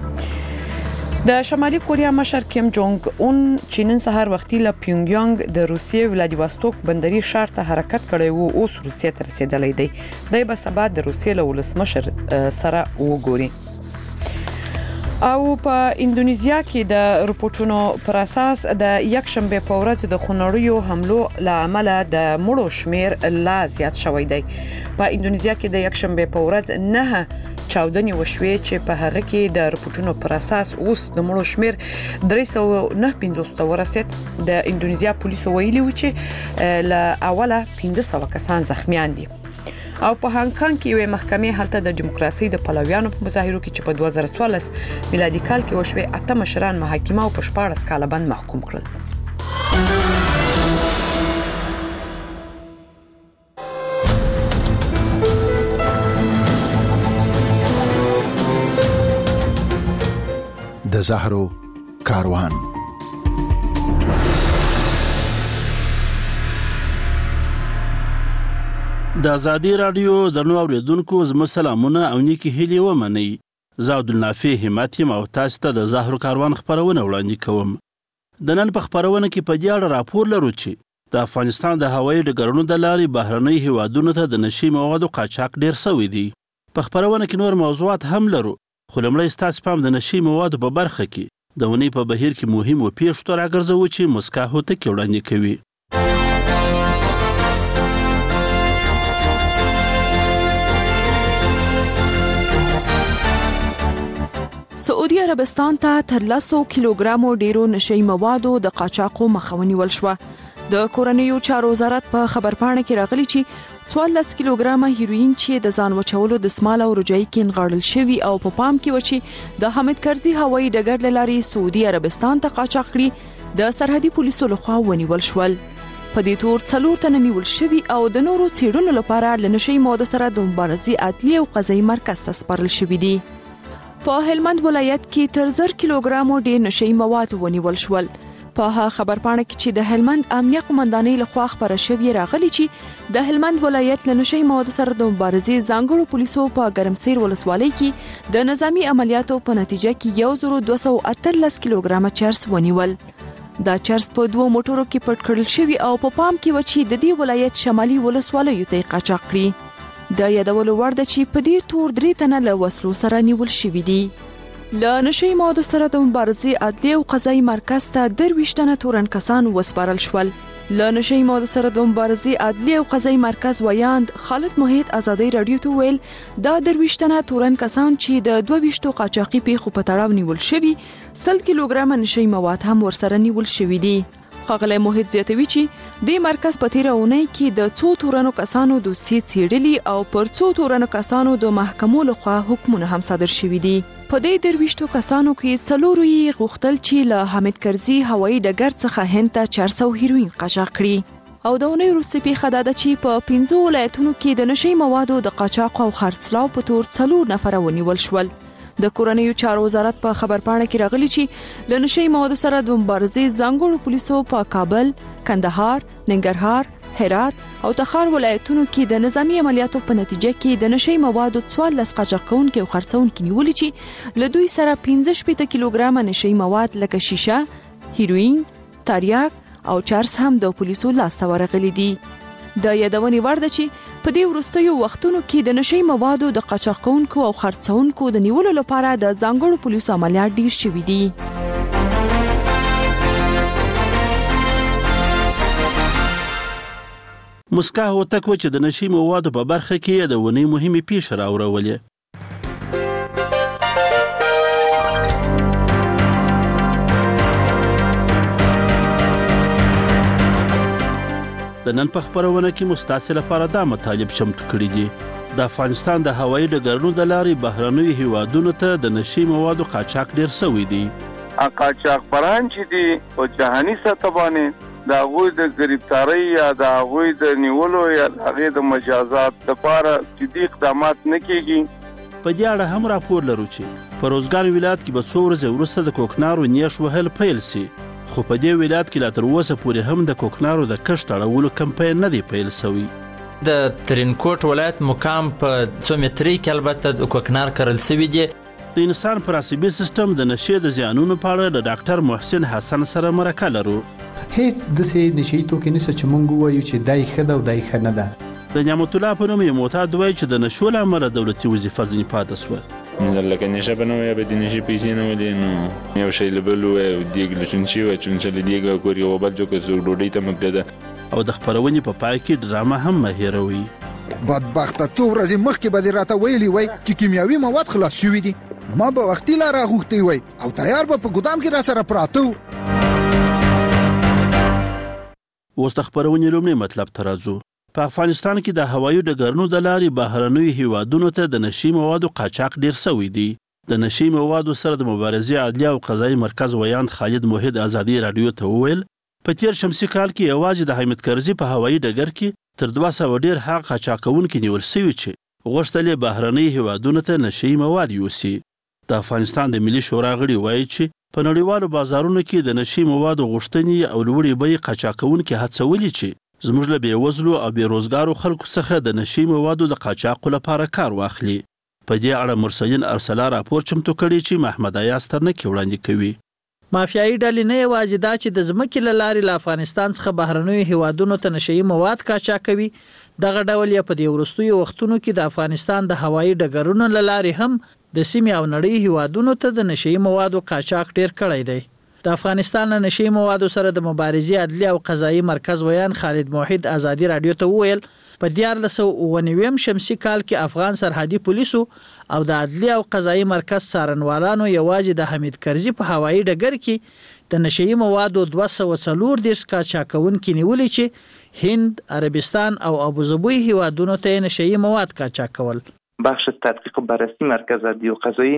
د شمالي کوریا مشر کیم جونګ اون چې نن سهار وختي له پیونګیانګ د روسیې ولادیواستوک بندري ښار ته حرکت کړی وو اوس روسیې ته رسیدلی دی. دی به سبا د روسیې له ولسمشر سره وګوري. او په اندونیزیا کې د رپورټونو پر اساس د یک شنبه په ورځ د خونړیو حملو لامل د مړو شمیر لا زیات شوی دی. په اندونیزیا کې د یک شنبه په ورځ نه چاودنې وشوي چې په هغه کې د رپورټونو پر اساس اوس د مړو شمیر 359 ته ورسید. د اندونیزیا پولیسو ویلي و چې له اوله 1500 کسان زخمیان دي. او په هانګ کانګ کې یو محکمې هلته د دیموکراسي د پلویانو په مظاهرو کې چې په 2014 میلادي کال کې وشوي 8 مشران محاکمه او په 14 کاله بند محکوم کړل. د زهرو کاروان. د ازادي رادیو د نو اوریدونکو زما سلامونه او نیکی هیلې ومنئ. زه عبدالنافع همت یم او تاسو ته د زهرو کاروان خبرونه وړاندې کوم. د نن په خبرونه کې په دې اړه راپور لرو چې د افغانستان د هوایي ډګرونو د لارې بهرنۍ هیوادونو ته د نشي موادو قاچاق ډیر شوی دی. په خبرونه کې نور موضوعات هم لرو، خو لومړی ستاسو پام د نشي موادو په برخه کې د ونې په بهیر کې مهمو پیښو ته راګرځوو چې مسکا هوتک وړاندې کوي. سعودي عربستان ته تر 100 کیلوګرامو ډیرو نشي موادو د قاچاقو مخه ونیول شوه. د کورنیو چارو وزارت په خبرپاڼه کې راغلي چې 14 کیلوګرامه هیروین چې د ځان وچولو د سمال او رجای کې انغاړل شوی او په پام کې و چې د حامد کرزي هوایي ډګر لاري سعودي عربستان ته قاچاق کړي د سرحدي پولیسو لخوا ونیول شول. په دې تور 4 تنه نیول شوی او د نورو څېړنو لپاره لنشي موادو سره د مبارزې عدلي او قضایي مرکز ته سپارل شوی دي. په هلمند ولایت کې تر 1000 کیلوګرامو ډیر نشي مواد ونیول شول. په خبرپاڼه کې چې د هلمند امنیه قومندانۍ لخوا خبره شوې راغلي چې د هلمند ولایت له نشي موادو سره د مبارزې ځانګړو پولیسو په ګرمسیر ولسوالۍ کې د نظامی عملیاتو په نتیجه کې 1218 کیلوګرامه چرس ونیول. دا چرس په 2 موټرو کې پټ کړل شوی او په پام کې و چې د دې ولایت شمالي ولسوالیو ته قاچاق کړي. د یادولو وړ ده چې په دې تور 3 تنه له وسلو سره نیول شوي دي. له نشي موادو سره د مبارزې عدلي او قضایي مرکز ته 23 تنه تورن کسان وسپارل شول. له نشي موادو سره د مبارزې عدلي او قضایي مرکز ویاند خالد موحد ازادي رادیو ته ویل دا 23 تنه تورن کسان چې د 22 قاچاقي پیښو په تړاو نیول شوي 100 کیلوګرام نشي مواد هم ورسره نیول شوي دي. ښاغلی موحد زیاتوي چې د مرکز په تیره اونۍ کې د 2 تورنو کسانو دوسیې څېړلي او پر 2 تورنو کسانو د محکمو لخوا حکمونه هم صادر شوي دي. په دې 23 کسانو کې 4 یې غوښتل چې له حامد کرزي هوایي ډګر څخه هند ته 400 هیروین قاچاق کړي او د اونۍ وروسته پیښه دا ده چې په 15 ولایتونو کې د نشي موادو د قاچاق او خرڅلاو په تور 4 نفره ونیول شول. د کورنیو چارو وزارت په خبرپاڼه کې راغلي چې له نشي موادو سره د مبارزې ځانګړو پولیسو په کابل، کندهار، ننګرهار، هرات او تخار ولایتونو کې د نظامی عملیاتو په نتیجه کې د نشي موادو 14 قاچاقونکي او خرڅونکي نیول چې له دوی سره 15 کیلوګرام نشي مواد لکه شیشه، هیروین، تریاک او چرس هم د پولیسو لاسته ورغلي دي. د یادونې وړ ده چې په دې وروستیو وختونو کې د نشي موادو د قاچاقونکو او خرڅونکو د نیولو لپاره د ځانګړو پولیسو عملیات ډیر شوي دي. مسکا هوتک و چې د نشي موادو په برخه کې د ونې مهمې پیښې راوړولې. د نن په خبرونه کې مستاسې لپاره دا مطالب چمتو کړي دي. د افغانستان د هوایي ډګرونو د لارې بهرنیو هیوادونو ته د نشي موادو قاچاق ډیر شوی دی. قاچاق پران چې دي او جهاني سطح باندې د هغوی د گرفتاری یا د هغوی د نیولو یا هغه د مجازات لپاره جدي اقدامات نه کیږي. په دې اړه هم راپور لرو چې په روزګان ولایت کې به 2 ورځې وروسته د کوکنارو نیش وهل پیل سي. خو په دې ولایت کې لا تر اوسه پورې هم د کوکنارو د کښت اړولو کمپاین نه دی پیل شوی. د ترینکوټ ولایت مقام په 2 متري کې البته د کوکنار کرل شوی دی. د انسان پر عصبي سیستم د نشي د زیانونو په اړه د ډاکټر محسن حسن سره مرکه لرو. هیڅ د سې نشي توکي نشي چې مونږ وایو چې دای خده او دای خنه ده. د نعمت الله په نوم یو معتاد وایي چې د نشو له امله دولتي وظیفه ځنې پاتې شوه. لکه نشه به نه وای به د نشي پیسې نه ولې نو یو شی له بل وای او دیګ له چونچي وای چونچه له دیګ کوري او بل جو که زو ډوډۍ ته مګده او د خبرونې په پای کې ډرامه هم مهیروي. بدبخته 2 ورځې مخکې به راته ویلي وای چې کیمیاوي مواد خلاص شوي دي. ما به وختي لا راغوښتي وای او تیار به په ګودام کې را سره پراته وو. اوس د خبرونې لومړی مطلب ته راځو. په افغانستان کې د هوایي ډګرونو د لارې بهرنیو هیوادونو ته د نشي موادو قاچاق ډیر شوی دی. د نشي موادو سره د مبارزې عدلي او قضایي مرکز ویاند خالد موحد ازادي رادیو ته وویل په تیر شمسي کال کې یوازې د حامد کرزي په هوایي ډګر کې تر 200 ډیر هغه قاچاقونکي نیول شوي چې غوښتل یې بهرنیو هیوادونو ته نشي مواد یوسي. د افغانستان د ملي شورا غړي وایي چې په نړیوالو بازارونو کې د نشي موادو غوښتنې او لوړې بیې قاچاقونکي هڅولي چې زموږ له بېوزلو او بېروزګارو خلکو څخه د نشي موادو د قاچاقو لپاره کار واخلي. په دې اړه مرسلین ارسلا راپور چمتو کړی چې محمد ایاز ترنکي وړاندې کوي. مافیایي ډلې نه یوازې دا چې د ځمکې له لارې له افغانستان څخه بهرنیو هیوادونو ته نشي مواد قاچاق کوي، دغه ډول یې په دې وروستیو وختونو کې د افغانستان د هوایي ډګرونو له لارې هم د سیمې او نړۍ هیوادونو ته د نشي موادو قاچاق ډیر کړی دی. د افغانستان له نشي موادو سره د مبارزې عدلي او قضایي مرکز ویان خالد موحد ازادي رادیو ته وویل په 1499 شمسي کال کې افغان سرحدي پولیسو او د عدلي او قضایي مرکز څارنوالانو یوازې د حامد کرزي په هوایي ډګر کې د نشي موادو 240 قاچاقونکي نیولې چې هند، عربستان او ابوظبي هیوادونو ته نشي مواد قاچاق کول. بخش تحقیق و بررسی مرکز عدلی و قضایی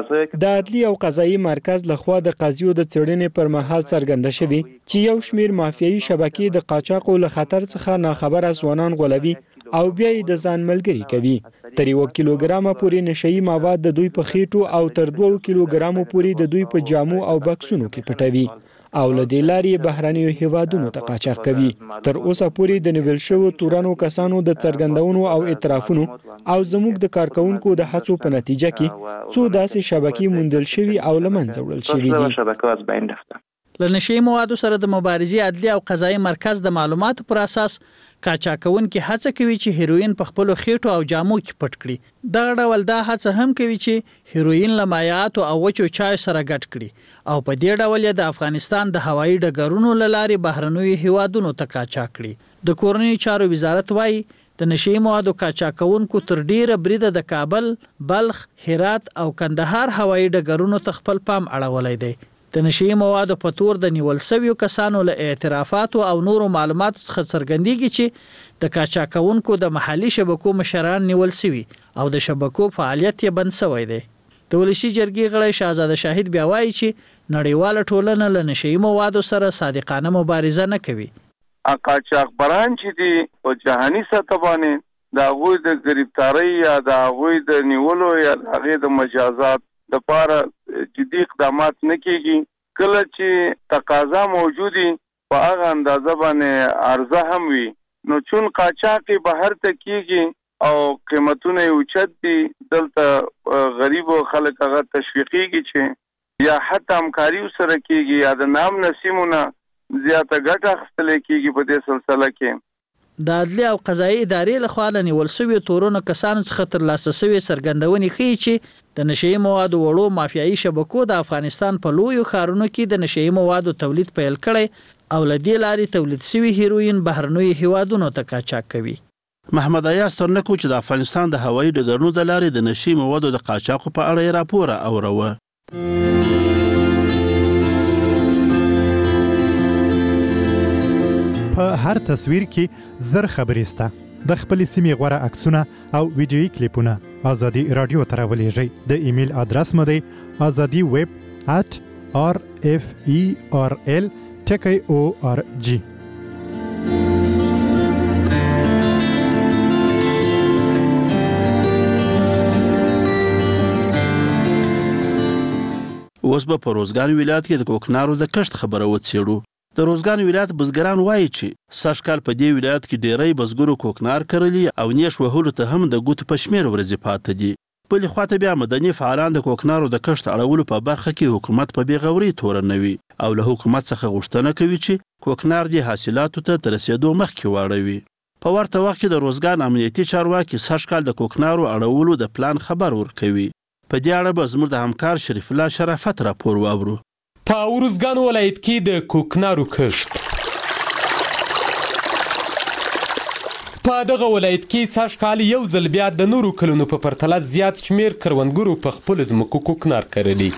د عدلی او قضایی مرکز لخوا د قضیو د څېړنې پر مهال څرګنده شوی چې یو شمیر مافیایي شبکې د قاچاقو له خطر څخه ناخبره ځوانان غولوي او بیا یې د ځان ملګري کوي. تر 1 کیلوګرام پورې نشئی مواد د دوی په خېټو او تر 2 کیلوګرام پورې د دوی په جامو او بکسونو کې پټوي او له دې لارې بهرنیو هیوادونو ته قاچاق کوي. تر اوسه پورې د نیول شوو تورنو کسانو د څرګندونو او اعترافونو او زموږ د کارکونکو د هڅو په نتیجه کې څو داسې شبکې موندل شوي او له منځه وړل شوي دي. له نشئی موادو سره د مبارزې عدلي او قضایي مرکز د معلوماتو پر اساس قاچاقونکي هڅه کوي چې هیروین په خپل خېټو او جامو کې پټ کړي. دغه ډول دا هڅه هم کوي چې هیروین له مایعات او وچو چای سره ګډ کړي او په دې ډول یې د افغانستان د هوایي ډګرونو له لارې بهرنیو هیوادونو ته قاچاق کړي. د کورنیو چارو وزارت وایي د نشي موادو قاچاقونکو تر ډیره بریده د کابل، بلخ، هرات او کندهار هوایي ډګرونو ته خپل پام اړولی دی. د نشي موادو په تور د نیول شویو کسانو له اعترافاتو او نورو معلوماتو څخه څرګندېږي چې د قاچاقونکو د محلي شبکو مشران نیول شوي او د شبکو فعالیت یې بند شوی دی. د ولسی جرګې غړی شاهزاده شاهد بیا وایي چې نړیواله ټولنه له نشي موادو سره صادقانه مبارزه نه کوي. قاچاقبران چې دي په جهاني سطح باندې د هغوی د گرفتاری یا د هغوی د نیولو یا د هغې د مجازات د پاره جدي اقدامات نه کیږي. کله چې تقاضا موجودي په هغه اندازه باندې عرضه هم وي نو چون قاچاقي بهر ته کیږي او قیمتونه اوچت دي دلته غریب خلک هغه تشویقيږي چې یا حتی همکاري سره کیږي یا د نام نسیمونه زیاته ګټه اخیستل کیږي په دې سلسله کې. د عدلي او قضایي ادارې لخوا لنیول شوي تورونو کسانو څخه ترلاسه شوي څرګندونې ښیي چې د نشي موادو وړو مافیایي شبکو د افغانستان په لویو ښارونو کې د نشي موادو تولید پیل کړی او له دې لارې تولید شوي هیروین بهرنیو هیوادونو ته قاچاق کوي. محمد ایاز ترنکو چې د افغانستان د هوایي ډګرونو د لارې د نشي موادو د قاچاقو په اړه راپور اوروه. په هر تصویر کې زر خبرې سته. د خپل سیمې غوړه عکسونه او ویډیويي کلیپونه ازادي رادیو ته راولېږئ. د ایمیل ادرس مو دی azadi@referl.org. اوس به په روزګان ولایت کې د کوکنارو د کښت خبره وڅېړو. د روزګان ولایت بزګران وایي چې سږ کال په دې ولایت کې ډیری بزګرو کوکنار کرلي او نیش وهلو ته هم د ګوتو په شمېر ورځې پاتې دي. بلې خواته بیا مدني فعالان د کوکنارو د کښت اړولو په برخه کې حکومت په بېغورۍ تورنوي او له حکومت څخه غوښتنه کوي چې کوکنار دې حاصلاتو ته تر رسېدو مخکې واړوي. په ورته وخت کې د روزګان امنیتي چارواکي سږ کال د کوکنارو اړولو د پلان خبر ورکوي. په دې اړه به زموږ د همکار شریف الله شرافت راپور واورو. په روزګان ولایت کې د کوکنارو کښت په دغه ولایت کې سږ کال یو ځل بیا د نورو کلونو په پرتله زیات شمیر کروندګرو په خپلو ځمکو کوکنار کرلي.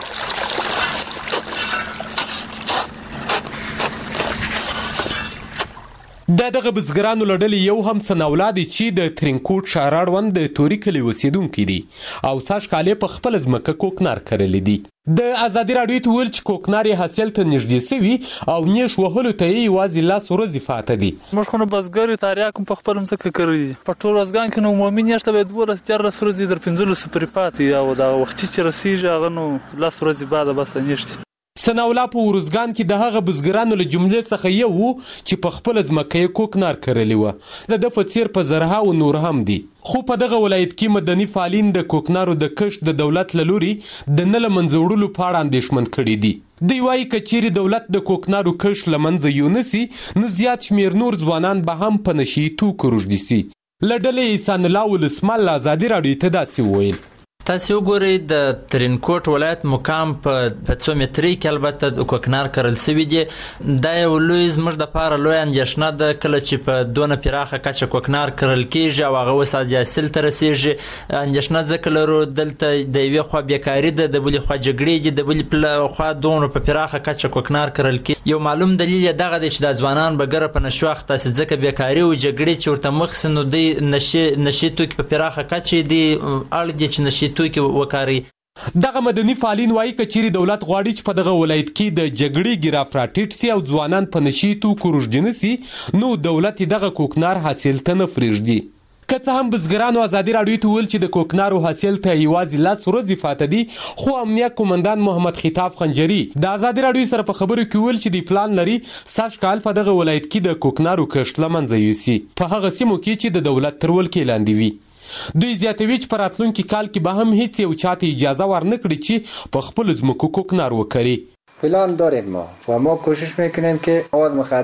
دغه بزګرانو له ډلې یو هم ثناءالله دی چې د ترینکوټ ښار اړوند د توري کلي اوسېدونکی دی او سږ کال یې په خپله ځمکه کوکنار کرلی دی. د ازادي راډیو ته وویل چې کوکنار یې حاصل ته نږدې سوي او نیش وهلو ته یې یوازې 10 ورځې پاته دي. موږ خو نو بزګر یو تاریاک په خپله ځمکه کرلي دي. په ټول روزګان کې نو عمومي نیش ته به 12-14 ورځې تر 15 پورې پاتې او دغه وختي چې رسېږي هغه نو 10 ورځې بعده بس نیش دي. ثناءالله په روزګان کې د هغه بزګرانو له جملې څخه یو و چې په خپله ځمکه یې کوکنار کرلی وه. د ده په څېر په زرهاو نور هم دي. خو په دغه ولایت کې مدني فعالین د کوکنارو د کښت د دولت له لوري د نه له منځه وړلو په اړه اندېښمن کړي دي. دوی وایي که چیرې دولت د کوکنارو کښت له منځه یونسي نو زیات شمېر نور ځوانان به هم په نشي توکو روږدي سي. له ډلې احسان الله ولسمل ازادي راډیو ته داسې وویل. تاسو وګورئ د ترینکوټ ولایت مقام په 200 متري کې البته د کوکنار کرل شوي دي. دا یو لوی زموږ دپاره لویه اندېښنه ده کله چې په دونه پراخه کچه کوکنار کرل کېږي او هغه اوس حاصل ته رسېږي. اندېښنه ځکه لرو دلته د یوې خوا بیکاري ده د بلې خوا جګړې دي د بلې خوا دونه په پراخه کچه کوکنار کرل کېږي. یو معلوم دلیل یې دغه دی چې دا ځوانان به ګره په نشو اخته سي ځکه بیکاري او جګړې چې ورته مخ سي نو دوی نشي توکي په پراخه کچه دي اړ دي چې نشي توکي وکاري. دغه مدني فعالین وایي که چیرې دولت غواړي چې په دغه ولایت کې د جګړې ګراف راټیټ سي او ځوانان په نشي توکو روږدي نه سي نو دولت یې دغه کوکنار حاصل ته نه پرېږدي. که څه هم بزګرانو ازادي راډیو ته وویل چې د کوکنارو حاصل ته یوازې 10 ورځې پاته دي خو امنیه قومندان محمد خطاب خنجري د ازادي راډیو سره په خبرو کې وویل چې د پلان لري سږ کال په دغه ولایت کې د کوکنارو کښت له منځه یوسي په هغه سیمو کې چې د دولت تر ولکې لاندې وي. دوی زیاتوي چې په راتلونکي کال کې به هم هیڅ یو چاته اجازه ورنه کړي چې په خپلو ځمکو کوکنار وکري. پلان داریم ما و ما کوشش میکنیم که مواد مخدر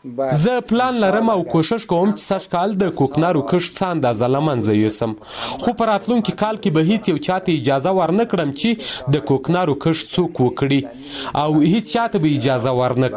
زه پلان لرم او کوشش کوم چې سږ کال د کوکنارو کښت څه اندازه له منځه یوسم، خو په راتلونکي کال کې به هیڅ یو چاته اجازه ورنه کړم چې د کوکنارو کښت څوک وکړي او هیڅ چاته به اجازه ورنه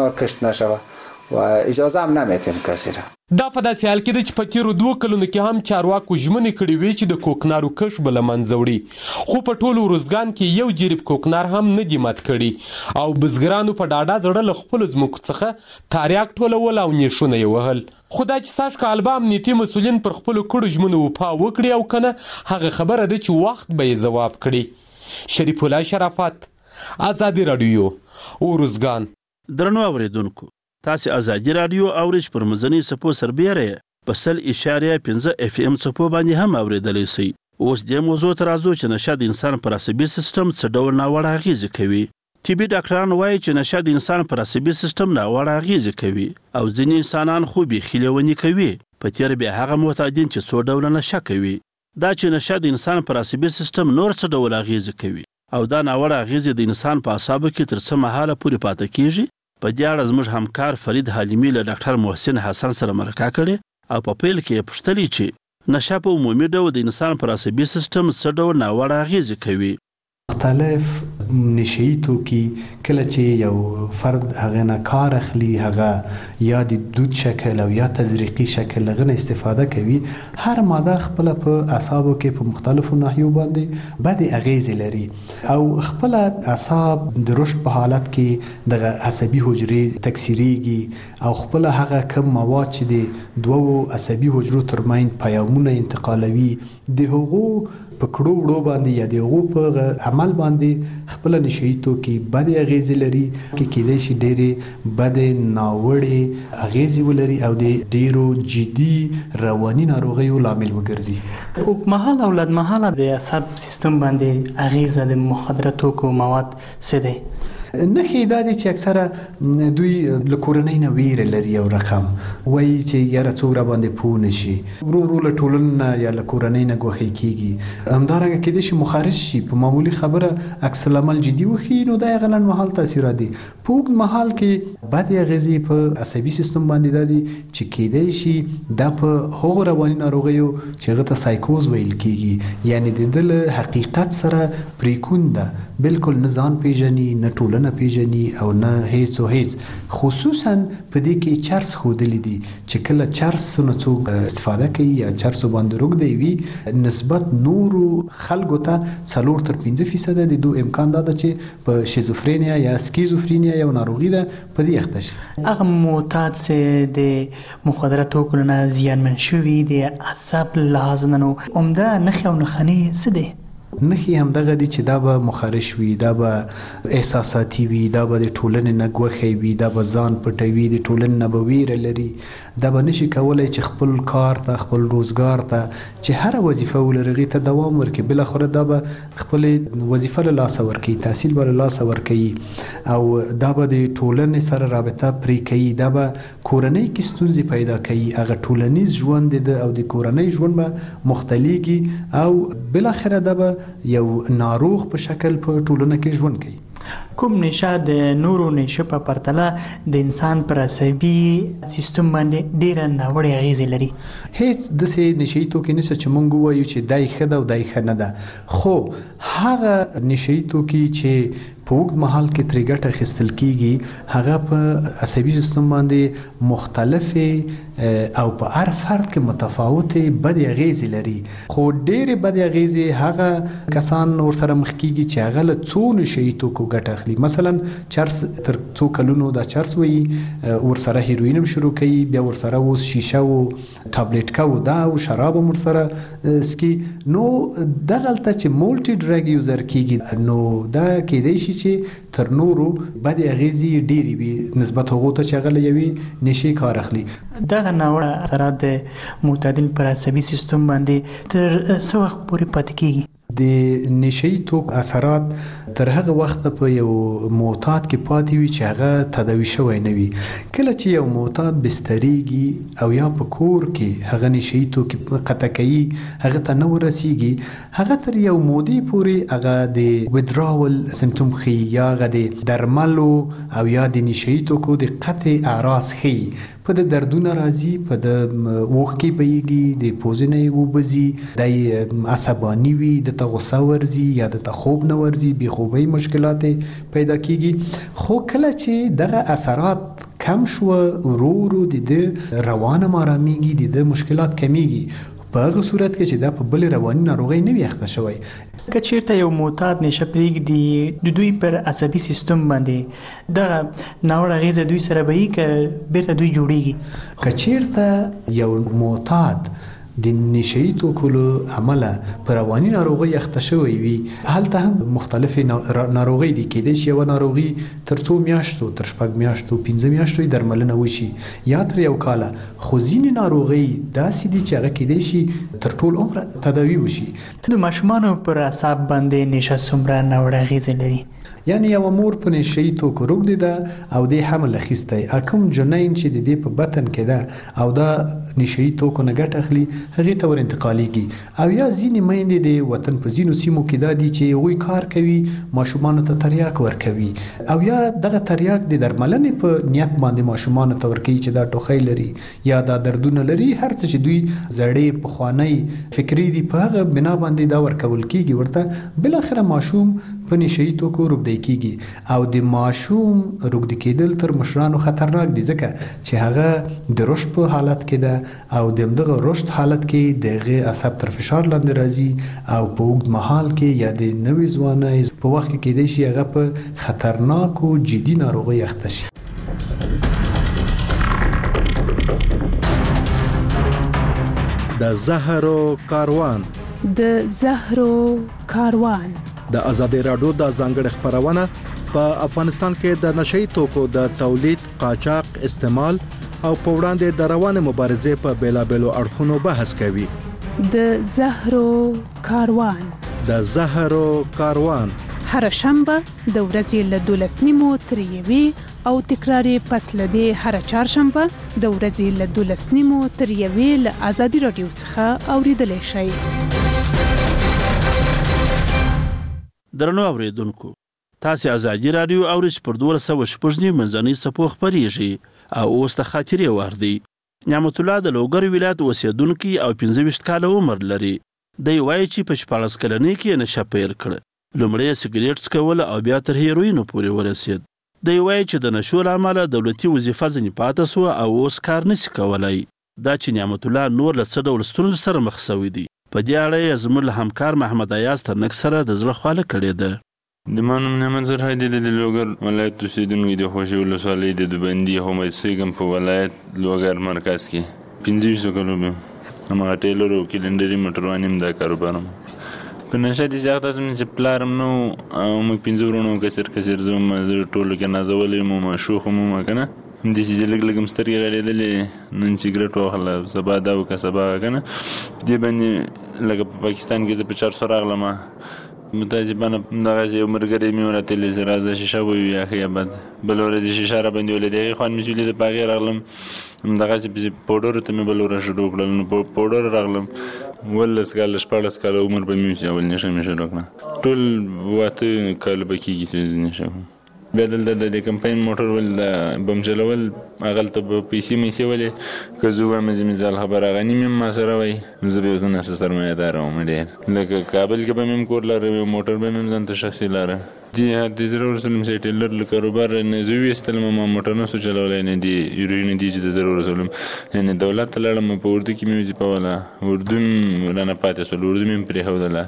کړم و اجازه هم نمیتیم کسی را. دا په داسې حال کې ده چې په تیرو 2 کلونو کې هم چارواکو ژمنې کړې وې چې د کوکنارو کښت به له منځه وړي، خو په ټولو ارزګان کې یو جریب کوکنار هم نه دي مات کړي او بزګرانو په ډاډه زړه له خپلو ځمکو څخه تاریاک ټولول او نیښونه یې وهل. خو دا چې سږ کال به امنیتي مسؤلین پر خپلو کړو ژمنو وفا وکړي او که نه هغه خبره ده چې وخت به یې ځواب کړي. شریف الله شرافت، ازادي راډیو، ارزګان. درنو اوریدونکو، تاسو ازادي رادیو اورئ پر مزنی سپو سربیره په 100.5 FM سپو باندې هم اوریدلی شئ. اوس د موضوع تر راځو چې نشه د انسان پر عصبي سیستم څه ډول ناوړه اغیزه کوي. طبي ډاکټران وایي چې نشه د انسان پر عصبي سیستم ناوړه اغیزه کوي او ځینې انسانان خو بېخي لیوني کوي، په تیر بیا هغه معتادین چې څو ډوله نشه کوي. دا چې نشه د انسان پر عصبي سیستم نور څه ډول اغیزه کوي او دا ناوړه اغیزه د انسان په اعصابو کې تر څه مهاله پورې پاتې کیږي، په دې اړه زموږ همکار فرید حلیمي له ډاکټر محسن حسن سره مرکه کړې او په پیل کې یې پوښتلي چې نشه په عمومي ډول د انسان پر عصبي سیستم څه ډول ناوړه اغیزې کوي. مختلف نشئی توکي کله چې یو فرد هغه نه کار اخلي، هغه یا د دود شکل او یا تزریقي شکل هغه استفاده کوي، هر ماده خپل په اعصابو کې په مختلفو ناحیو باندې بدې اغیزې لري او خپل اعصاب د رشد په حالت کې د عصبي حجرې تکثیریږي او خپل هغه کم مواد چې د دوو عصبي حجرو ترمنځ پیامونه انتقالوي د هغو په کړو وړو باندې یا د هغو په عمل باندې خپل نشئی توکي بدې اغیزې لري، کې کېدای شي ډېرې بدې ناوړې اغیزې ولري او د ډېرو جدي رواني ناروغیو لامل وګرځي. اوږدمهاله او لنډمهاله د عصب سیستم باندې اغیزه د مخدره توکو مواد څه دی؟ نښې دا دي چې اکثره دوی له کورنۍ نه ویره لري، یو رقم وایي چې یاره څوک را باندې پوه نه شي، ورو ورو له ټولنې نه یا له کورنۍ نه ګوښې کېږي، همدارنګه کېدای شي مخارج شي، په معمولي خبره عکس العمل جدي وښیي، نو دا هغه لنډمهال تاثیرات دي. په اوږد مهال کې بدې اغېزې په عصبي سیستم باندې دا دي چې کېدای شي دا په هغو رواني ناروغیو چې هغه ته سایکوز ویل کېږي، یعنې د ده له حقیقت سره پریکون ده، بالکل نه ځان پېژني نه ټولنه پیژني او نه هیڅ او هیڅ. خصوصا په دې کې چرس ښودلی دي چې کله چرس نه څوک استفاده کوي یا چرسو باندې روږدی وي، نسبت نورو خلکو ته 4-5% د دو امکان دا ده چې په شیزوفرینیا یا سکیزوفرینیا یو ناروغي ده په دې اخته شي. هغه معتاد چې د مخدره توکو نه زیانمن شوي د عصب لحاظ نه نو عمده نښې او نښانې څه دي؟ نښې همدغه دي چې دا به مخرش وي، دا به احساساتي وي، دا به د ټولنې نه ګوښی وي، دا به ځان پټوي، د ټولنې نه به ویره لري، دا به نشي کولی چې خپل کار ته خپل روزګار ته چې هره وظیفه ولري هغې ته دوام ورکړي، بالاخره دا به خپلې وظیفه له لاسه ورکوي، تحصیل به له لاسه ورکوي او دا به د ټولنې سره رابطه پرې کوي، دا به کورنۍ کې ستونزې پیدا کوي، هغه ټولنیز ژوند د او د کورنۍ ژوند به مختلېږي او بالاخره دا به یو ناروغ په شکل په ټولنه کې ژوند کوي. کوم نشه د نورو نشه په پرتله د انسان پر عصبي سیستم باندې ډیره ناوړه اغیزه لري؟ هیڅ داسې نشئی توکي نشته چې مونږ وایو چې دای ښه ده او دای ښه نه ده، خو هغه نشئی توکي چې په اوږد مهال کې ترې ګټه اخیستل کېږي هغه په عصبي سیستم باندې مختلفې او په هر فرد کې متفاوتې بدې اغیزې لري، خو ډېرې بدې اغیزې هغه کسان ورسره مخ کېږي چې هغه له څو نشئی توکو ګټه اخلي. مثلا چرس تر څو کلونو دا چرس وایي، ورسره هیروین هم شروع کوي، بیا ورسره اوس شیشه او ټابلیټکا او دا او شراب هم ورسره سکي، نو دغلته چې مولټي ډرګ یوزر کېږي نو دا کېدای شي چې تر نورو بدې اغیزې ډېرې وي نسبت هغو ته چې هغه له یوې نشې کار اخلي. دغه ناوړه اثرات د معتادین پر عصبي سیستم باندې تر څه وخت پورې پاتې کېږي؟ د نشئی توک اثرات تر هغه وخت په یو معتاد کې پاتې وي چې هغه تداوی شوی نه وي. کله چې یو معتاد بستریږي او یا په کور کې هغه نشئی توک قطع کوي هغه ته نه ورسیږي هغه تر یو مودې پورې هغه د withdrawal سمپټوم خي یا هغه د درملو او یا د نشئی توکو د قطع اعراض خي په د دردونه راځي په د وښکې بهیږي د پوزې نه وبځي د عصباني وي د غصه ورزي یا د خوب نه ورزي بې خوبۍ مشکلات پیدا کیږي. خو کله چې دغه اثرات کم شو ورو ورو د روانه مارامیږي د مشکلات کمیږي په هغه صورت کې چې دا په بل رواني ناروغي نه وي اخته شوی. که چیرته یو معتاد نشه پرېږدي د دوی پر عصبي سیستم باندې دغه ناوړه اغېزه دوی سره به وي که بیرته دوی جوړیږي. که چیرته یو معتاد د نشئی توکو له امله پر رواني ناروغي اخته شوی وي هلته هم مختلفې ناروغي دي کېدای شي یوه ناروغي تر 2 میاشتو تر 6 میاشتو 15 میاشتو درملنه وشي یا تر یو کاله. خو ځینې ناروغي داسې دي چې هغه کېدای شي تر ټول عمر تداوی وشي. د ماشومانو پر اعصاب باندې نشه څومره ناوړه اغېزې لري؟ یعنی یو مور په نشئی توکو روږدې ده او د حمل اخیستی کوم جنین چې د دې په بطن کې ده او دا نشئی توکو نه ګټه اخلي هغې ته ور انتقالیږي. او یا ځینې میندې د وطن په ځینو سیمو کې دا دي چې هغوی کار کوي ماشومانو ته تریاک ورکوي او یا دغه تریاک د درملنې په نیت باندې ماشومانو ته ورکوي چې دا ټوخی لري یا دا دردونه لري هر څه چې دوی زړې پخوانی فکري دي په هغه بنا باندې دا ورکول کیږي ورته. بالاخره ماشوم په نشئی توکو روږدی کیږي او د ماشوم روږدی کېدل تر مشرانو خطرناک دي ځکه چې هغه د رشد په حالت کې ده او د دغه رشد حالت کې دغه عصب تر فشار لاندې راځي او په اوږد مهال کې یا د نوې ځوانۍ په وخت کې کېدای شي هغه په خطرناکو جدي ناروغۍ اخته شي. د زهرو کاروان د ازادي رادیو د ځانګړي خبرونه په افغانستان کې د نشئی توکو د تولید، قاچاق، استعمال او په وړاندې د روانه مبارزې په بیلابېلو اړخونو بحث کوي. د زهرو کاروان هر شنبه د ورځې له 12:30 تر 1 او تکراری پس لدی هر چهارشنبه د ورځې له 12:30 تر 1 له ازادي رادیو څخه اوریدل شي. درنو اوریدونکو تاسو ازادي رادیو اورئ پر 12:15 منځنۍ صفو خبريږي او اوس د خاطرې وار دی. نعمت الله د لوګر ولایت اوسیدونکو او 25 کال عمر لري. د وایي چې په 14 کلنۍ کې نشه پیل کړ. لومړی سیګریټ څکول او بیا تر هیروین پورې ورسید. د وایي چې د نشو لامل دولتي وظیفه ځنې پاتې سو او اوس کار نشي کولای. دا چې نعمت الله نور له څه ډول ستونزو سره مخ شوی دی. په دې اړه زموږ همکار محمد ایاز ترنک سره د زړه خواله کړې ده. د مانم نعمت زر هدي د لوګر ولایت اوسیدونکو د خوشي ولسوالۍ د دوبندي هم سیګم په ولایت لوګر مرکز کې 15 کلو به ما ټیلر او کلندري موټروانیم دا کاروبارم په نشه دي ځکه تاسو چې پلارم نو موږ 15 ورونو کسر زوم زر ټولو کې نازولې مو شوخ مو کنه د دې لګم سترګې غړېدلې نن سیګریټ واخله سبا دا او کسبا کنه دې باندې لکه په پاکستان کې په 400 راغلم متاسفانه دغه یو مرګري میونه تل زرازه شیشه وي یا خیابت بلورې شیشه را باندې ولې خو مسولې د باغې راغلم دغه چې پودر ته مې بلور شروع کړل نو پودر راغلم ولس کال شپږ کال عمر به مې اول نشه مې شروع کړ ټول واته کال بکیږي چې نشه بدل د کمپاین موټر ول د بم چلول اغل ته پیسې مې سیولې کزوه مې مثال خبره غنی مې ما سره وای زه به زنه سرمایه دار وم ډېر لکه کابل کې به مې کور لاره موټر به مې ځان ته شخصي لاره دی د ضرور سلم سیټلر ل کاروبار نه زوی استلم ما موټر نه سو چلولای نه دی یورین دی چې د ضرور سلم یعنی دولت لړم په اردو کې مې په ولا اردو نه پاتې سول اردو مې پرې هودله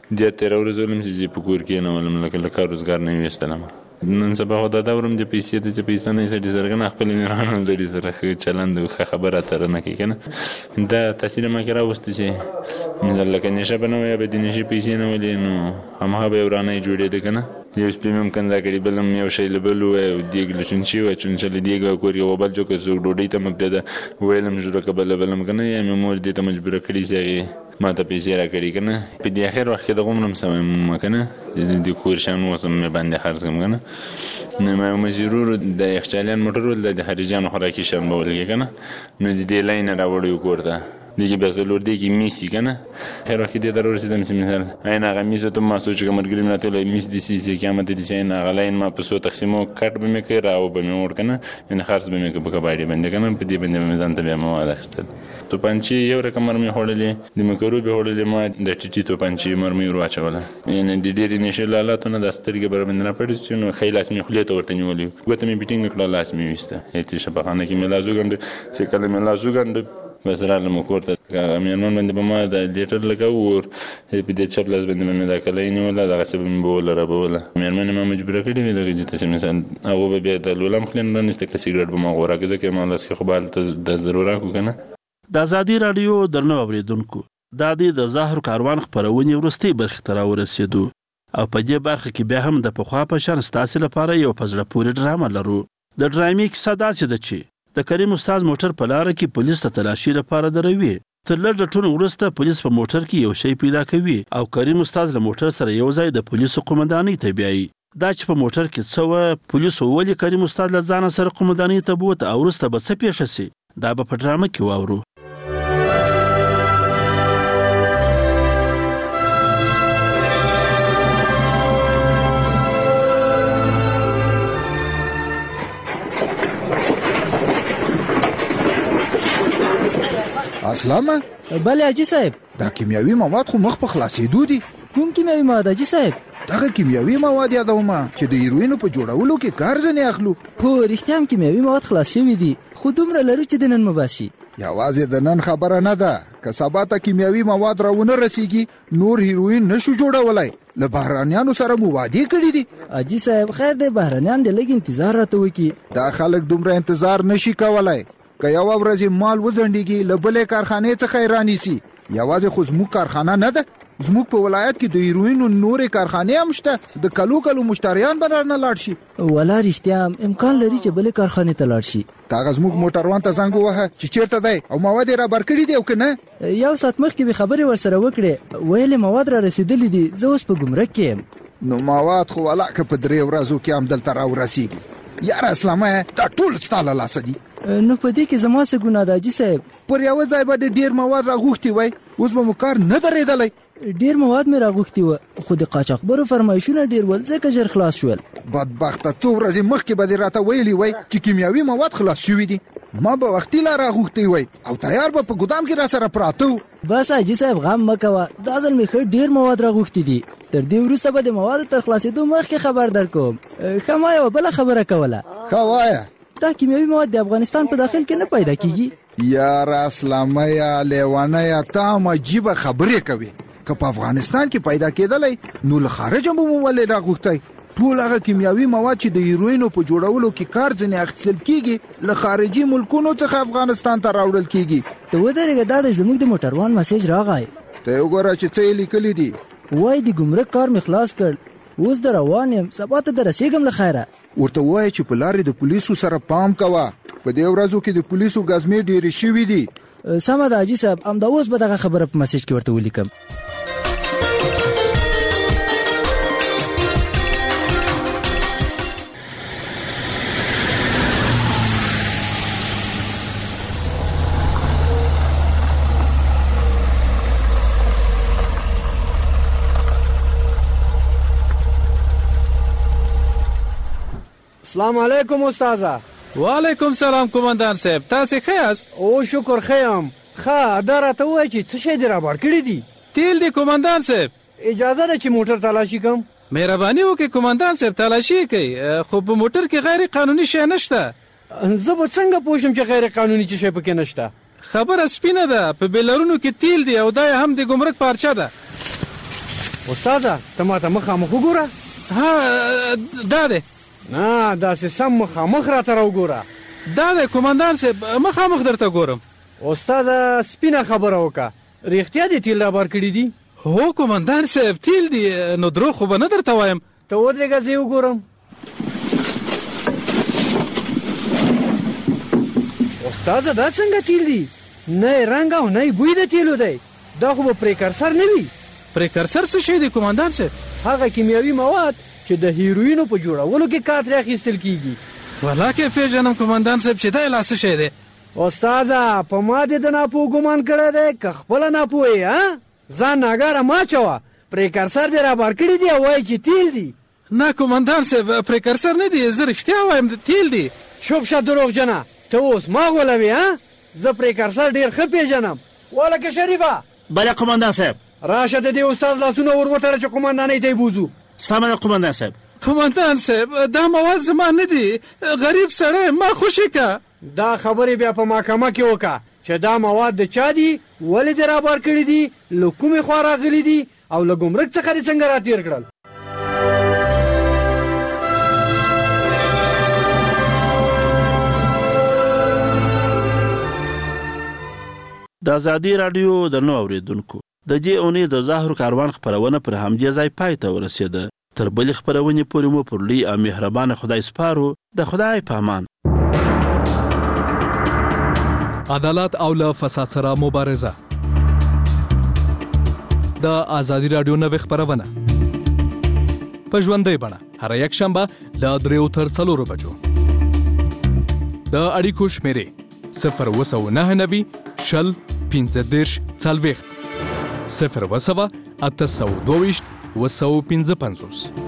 د تیرور سلم چې په کور کې نه ولم لکه کار روزګار نه وستلم نن سبا خو دا ورم د پیسې د پیسې نه سړي سره خپل نه نه سړي سره چلند خبره تر نه کوي کنه دا تاثیر ما کې راوست چې مثلا لکه نشه بنوي به د نشه پیسې نه ولې نو همغه به ورانه جوړې ده کنه یو سپیم کنده کړي بلم یو شی لبل و دیګ لچنچی و چنچل دیګ کور یو بل جو که زو ډوډۍ ته مبدا ویلم جوړه کبل بلم کنه یا مور دې ته مجبور کړي چې ما ته پیسې را کړی کنه په دې اخر وخت کې د غومرم سم کنه د کور شان وسم مې باندې خرڅ کوم کنه نه مې ضرور د یخچالین موټر ول د خارجانو خوراکي شان بول کنه نو دې لاین راوړیو کوړه دیگه بسلور دیگه میسی کنه هر وقت دیگه ضرور سیدم مثال این آقا میسو تو ما سوچ که مرگری من تو میس دیسی که آمده دیسی این آقا لاین ما پسو تقسیمو کارت بمیکه راو بمیور کنه این خرج بمیکه بکبایری بنده کنه بدی بنده بمیزان تبی مواد است تو پنچی یه رقم مرمی خوردی دیمکرو به خوردی ما دشتی تو پنچی مرمی رو آچوله یعنی دیدی نشل لالاتو نه دستری که برام نه پردیس چون خیلی اسمی خلیت آورده نیولی گفتم میبینیم که لالا اسمی ویسته هیچ شبخانه که ملازوگند سکال ملازوگند بس رالم کوړه میرمن باندې په ما د لیټر لګاو په دې چپلاس باندې مې دا کله نه ولا دا څه به بوله را بوله میرمن ما مجبور کړی وی دغه چې مثلا هغه به د لولم خلین نه نسته سیګریټ به ما غوړه کې ځکه ما لاس کې خو بال ته د ضرورت کو کنه د ازادي رادیو درنو اوریدونکو د دې د زهر کاروان خبرونه ورستي برخه تر ورسېدو او په دې برخه کې بیا هم د پخوا په شان ستاسو لپاره یو پزړه پورې ډرامه لرو د ډرامې کیسه داسې ده چې د کریم استاد موټر په لار کې پولیس ته تلاشي لپاره دروي تر لږ ټون ورسته پولیس په موټر کې یو شی پیدا کوي او کریم استاد له موټر سره یو ځای د پولیسو قومندانۍ ته بیایي دا چې په موټر کې څو پولیسو ولې کریم استاد له ځان سره قومندانۍ ته بوت او ورسته به څه پیښ شي دا به په ډرامه کې واورو اسلامه بله حاجی صاحب دا کیمیاوي مواد خو مخ په خلاصېدو دي کوم کیمیاوي مواد حاجی صاحب دغه کیمیاوي مواد یادوم چې د هیروینو په جوړولو کې کار ځنې اخلو هو رښتیا هم کیمیاوي مواد خلاص شوي دي خو دومره لرو چې د نن مباشي یوازې د نن خبره نه ده که سبا ته کیمیاوي مواد راونه رسیږي نور هیروین نشو جوړولای له بهرانیانو سره مو وعدې کړې دي حاجی صاحب خیر دی بهرانیان د لږ انتظار راته وکړي دا خلک دومره انتظار نشي کولای که یو ورځ مال وزنډيږي له بلې کارخانې څخه رانیسي یوازې خو زموږ کارخانه نه ده زموږ په ولایت کې د هیروینو نورې کارخانې هم شته د کلو مشتریان به نه لاړ شي ولا رښتیا امکان لري چې بلې کارخانې ته لاړ شي دغه زموږ موټروان ته زنګ ووهه چې چیرته دی او مواد یې را برکړي دي او که نه یو ساعت مخکې به خبرې ورسره وکړې ویلې مواد را رسېدلي دي زه اوس په ګمرک کې یم نو مواد خو ولاکه په 3 ورځو کې هم دلته راورسېږي یاره اسلامه دا ټول ستا له لاسه دي نو په دې کې زما څه ګناه ده حاجي صاحب پر یو ځای باندې ډیر مواد راغوښتي وای اوس به مو کار نه درېدلی ډیر مواد مې راغوښتي وه خو د قاچاقبرو فرمایشونه ډیر ول ځکه ژر خلاص شول بدبخته څو ورځې مخکې به دې راته ویلي وای چې کیمیاوي مواد خلاص شوي دي ما به وختي لا راغوښتي وای او تیار به په ګدام کې را سره پراته و بس حاجي صاحب غم مه کوه دا ځل مې ښه ډیر مواد راغوښتي دي تر دې وروسته به د موادو تر خلاصېدو مخکې خبر در کوم ښه ما یوه بله خبره کوله ښه وایه دا کیمیاوي مواد د افغانستان په داخل کې نه پیدا کیږي یاره اسلامه یا لیوانه یا تا هم عجیبه خبرې کوي که په افغانستان کې پیدا کېدلی نو له خارجه به مو ولې راغوښتی ټول هغه کیمیاوي مواد چې د هیروینو په جوړولو کې کار ځینې اخیستل کیږي له خارجي ملکونو څخه افغانستان ته راوړل کیږي ته ودرېږه دا دی زموږ د موټروان مسیج راغی ته یې وګوره چې څه یې لیکلي دي وایي د ګمرک کار مې خلاص کړ اوس د روان یم سبا ته د رسېږم له خیره ورته وایي چې په لارې د پولیسو سره پام کوه په دې ورځو کې د پولیسو ګزمې ډېرې شوي دي سمه ده حاجي صاحب همدا اوس به دغه خبره په مسیج کې ورته ولیکم السلام علیکم استاذه وعلیکم سلام قومندان صاحب تاسو ښه یاست او شکر ښه یم ښه دا راته ووایه چې څه شی دې رابار کړي دي تیل دی قومندان صاحب اجازه ده چې موټر تلاشي کوم مهرباني وکړئ قومندان صاحب تلاشي کوي خو په موټر کې غیر قانوني شی نشته زه به څنګه پوه شم چې غیر قانوني څه شی پکې نشته خبره سپینه ده په بیلرونو کې تیل دی او دا هم د ګمرک پارچه ده استاذه ته ماته مخامخ وګوره ها دا دی نه داسې سم مخامخ راته راوګوره دا دی قومندان صاحب مخامخ درته ګورم استاده سپینه خبره وکړه رښتیا دې تیل رابار کړي دي هو قومندان صاحب تیل دی نو دروغ خو به نه درته وایم ته ودرېږه زه یې وګورم. استاده دا څنګه تیل دي؟ نه یې رنګ او نه یې بوی د تیلو دی. دا خو به پریکرسر نه وي. پریکرسر څه شی دی قومندان صاحب؟ هغه کیمیاوي مواد چې د هیروینو په جوړولو کې کار ترې اخیستل کیږي. والله کې پیژنم قومندان صاحب چې دا لا څه شی دی. استاده په ما دې د ناپوه ګمان کړی دی که خپله ناپوه یې ځان ناګاره مه اچوه. پریکرسر دې رابار کړي دي او وایي چې تیل دي. نه قومندان صاحب پریکرسر نه دی، زه رښتیا وایم تیل دی. چوپ شه دروغجنه، ته اوس ما غولوې زه پریکرسر ډېر ښه پیژنم. والکه شریفه. بله قومندان صاحب. راشه د دې استاد لاسونه ور وتړه چې قومندانۍ ته یې بوځو. سمه ده قومندان صاحب. قومندان صاحب دا مواد زما نه دي، غریب سړی ما خوشي که. دا خبرې بیا په محکمه کې وکړه چې دا مواد د چا دي، ولې دې رابار کړي دي، له کومې خوا راغلي دي او له ګمرک څخه دې څنګه راتېر کړل. د ازادي رادیو درنو اوریدونکو، د دې اونۍ د زهرو کاروان خپرونه پر همدې ځای پای ته ورسېده. تر بلې خپرونې پورې مو پر لوی او مهربانه خدای سپارو. د خدای په امان. عدالت او له فساد سره مبارزه. د ازادي رادیو نوې خپرونه په ژوندۍ بڼه هر یک شنبه له 3 تر 4 بجو. د اړیکو شمیرې 029 شل 15 40 0 822 255.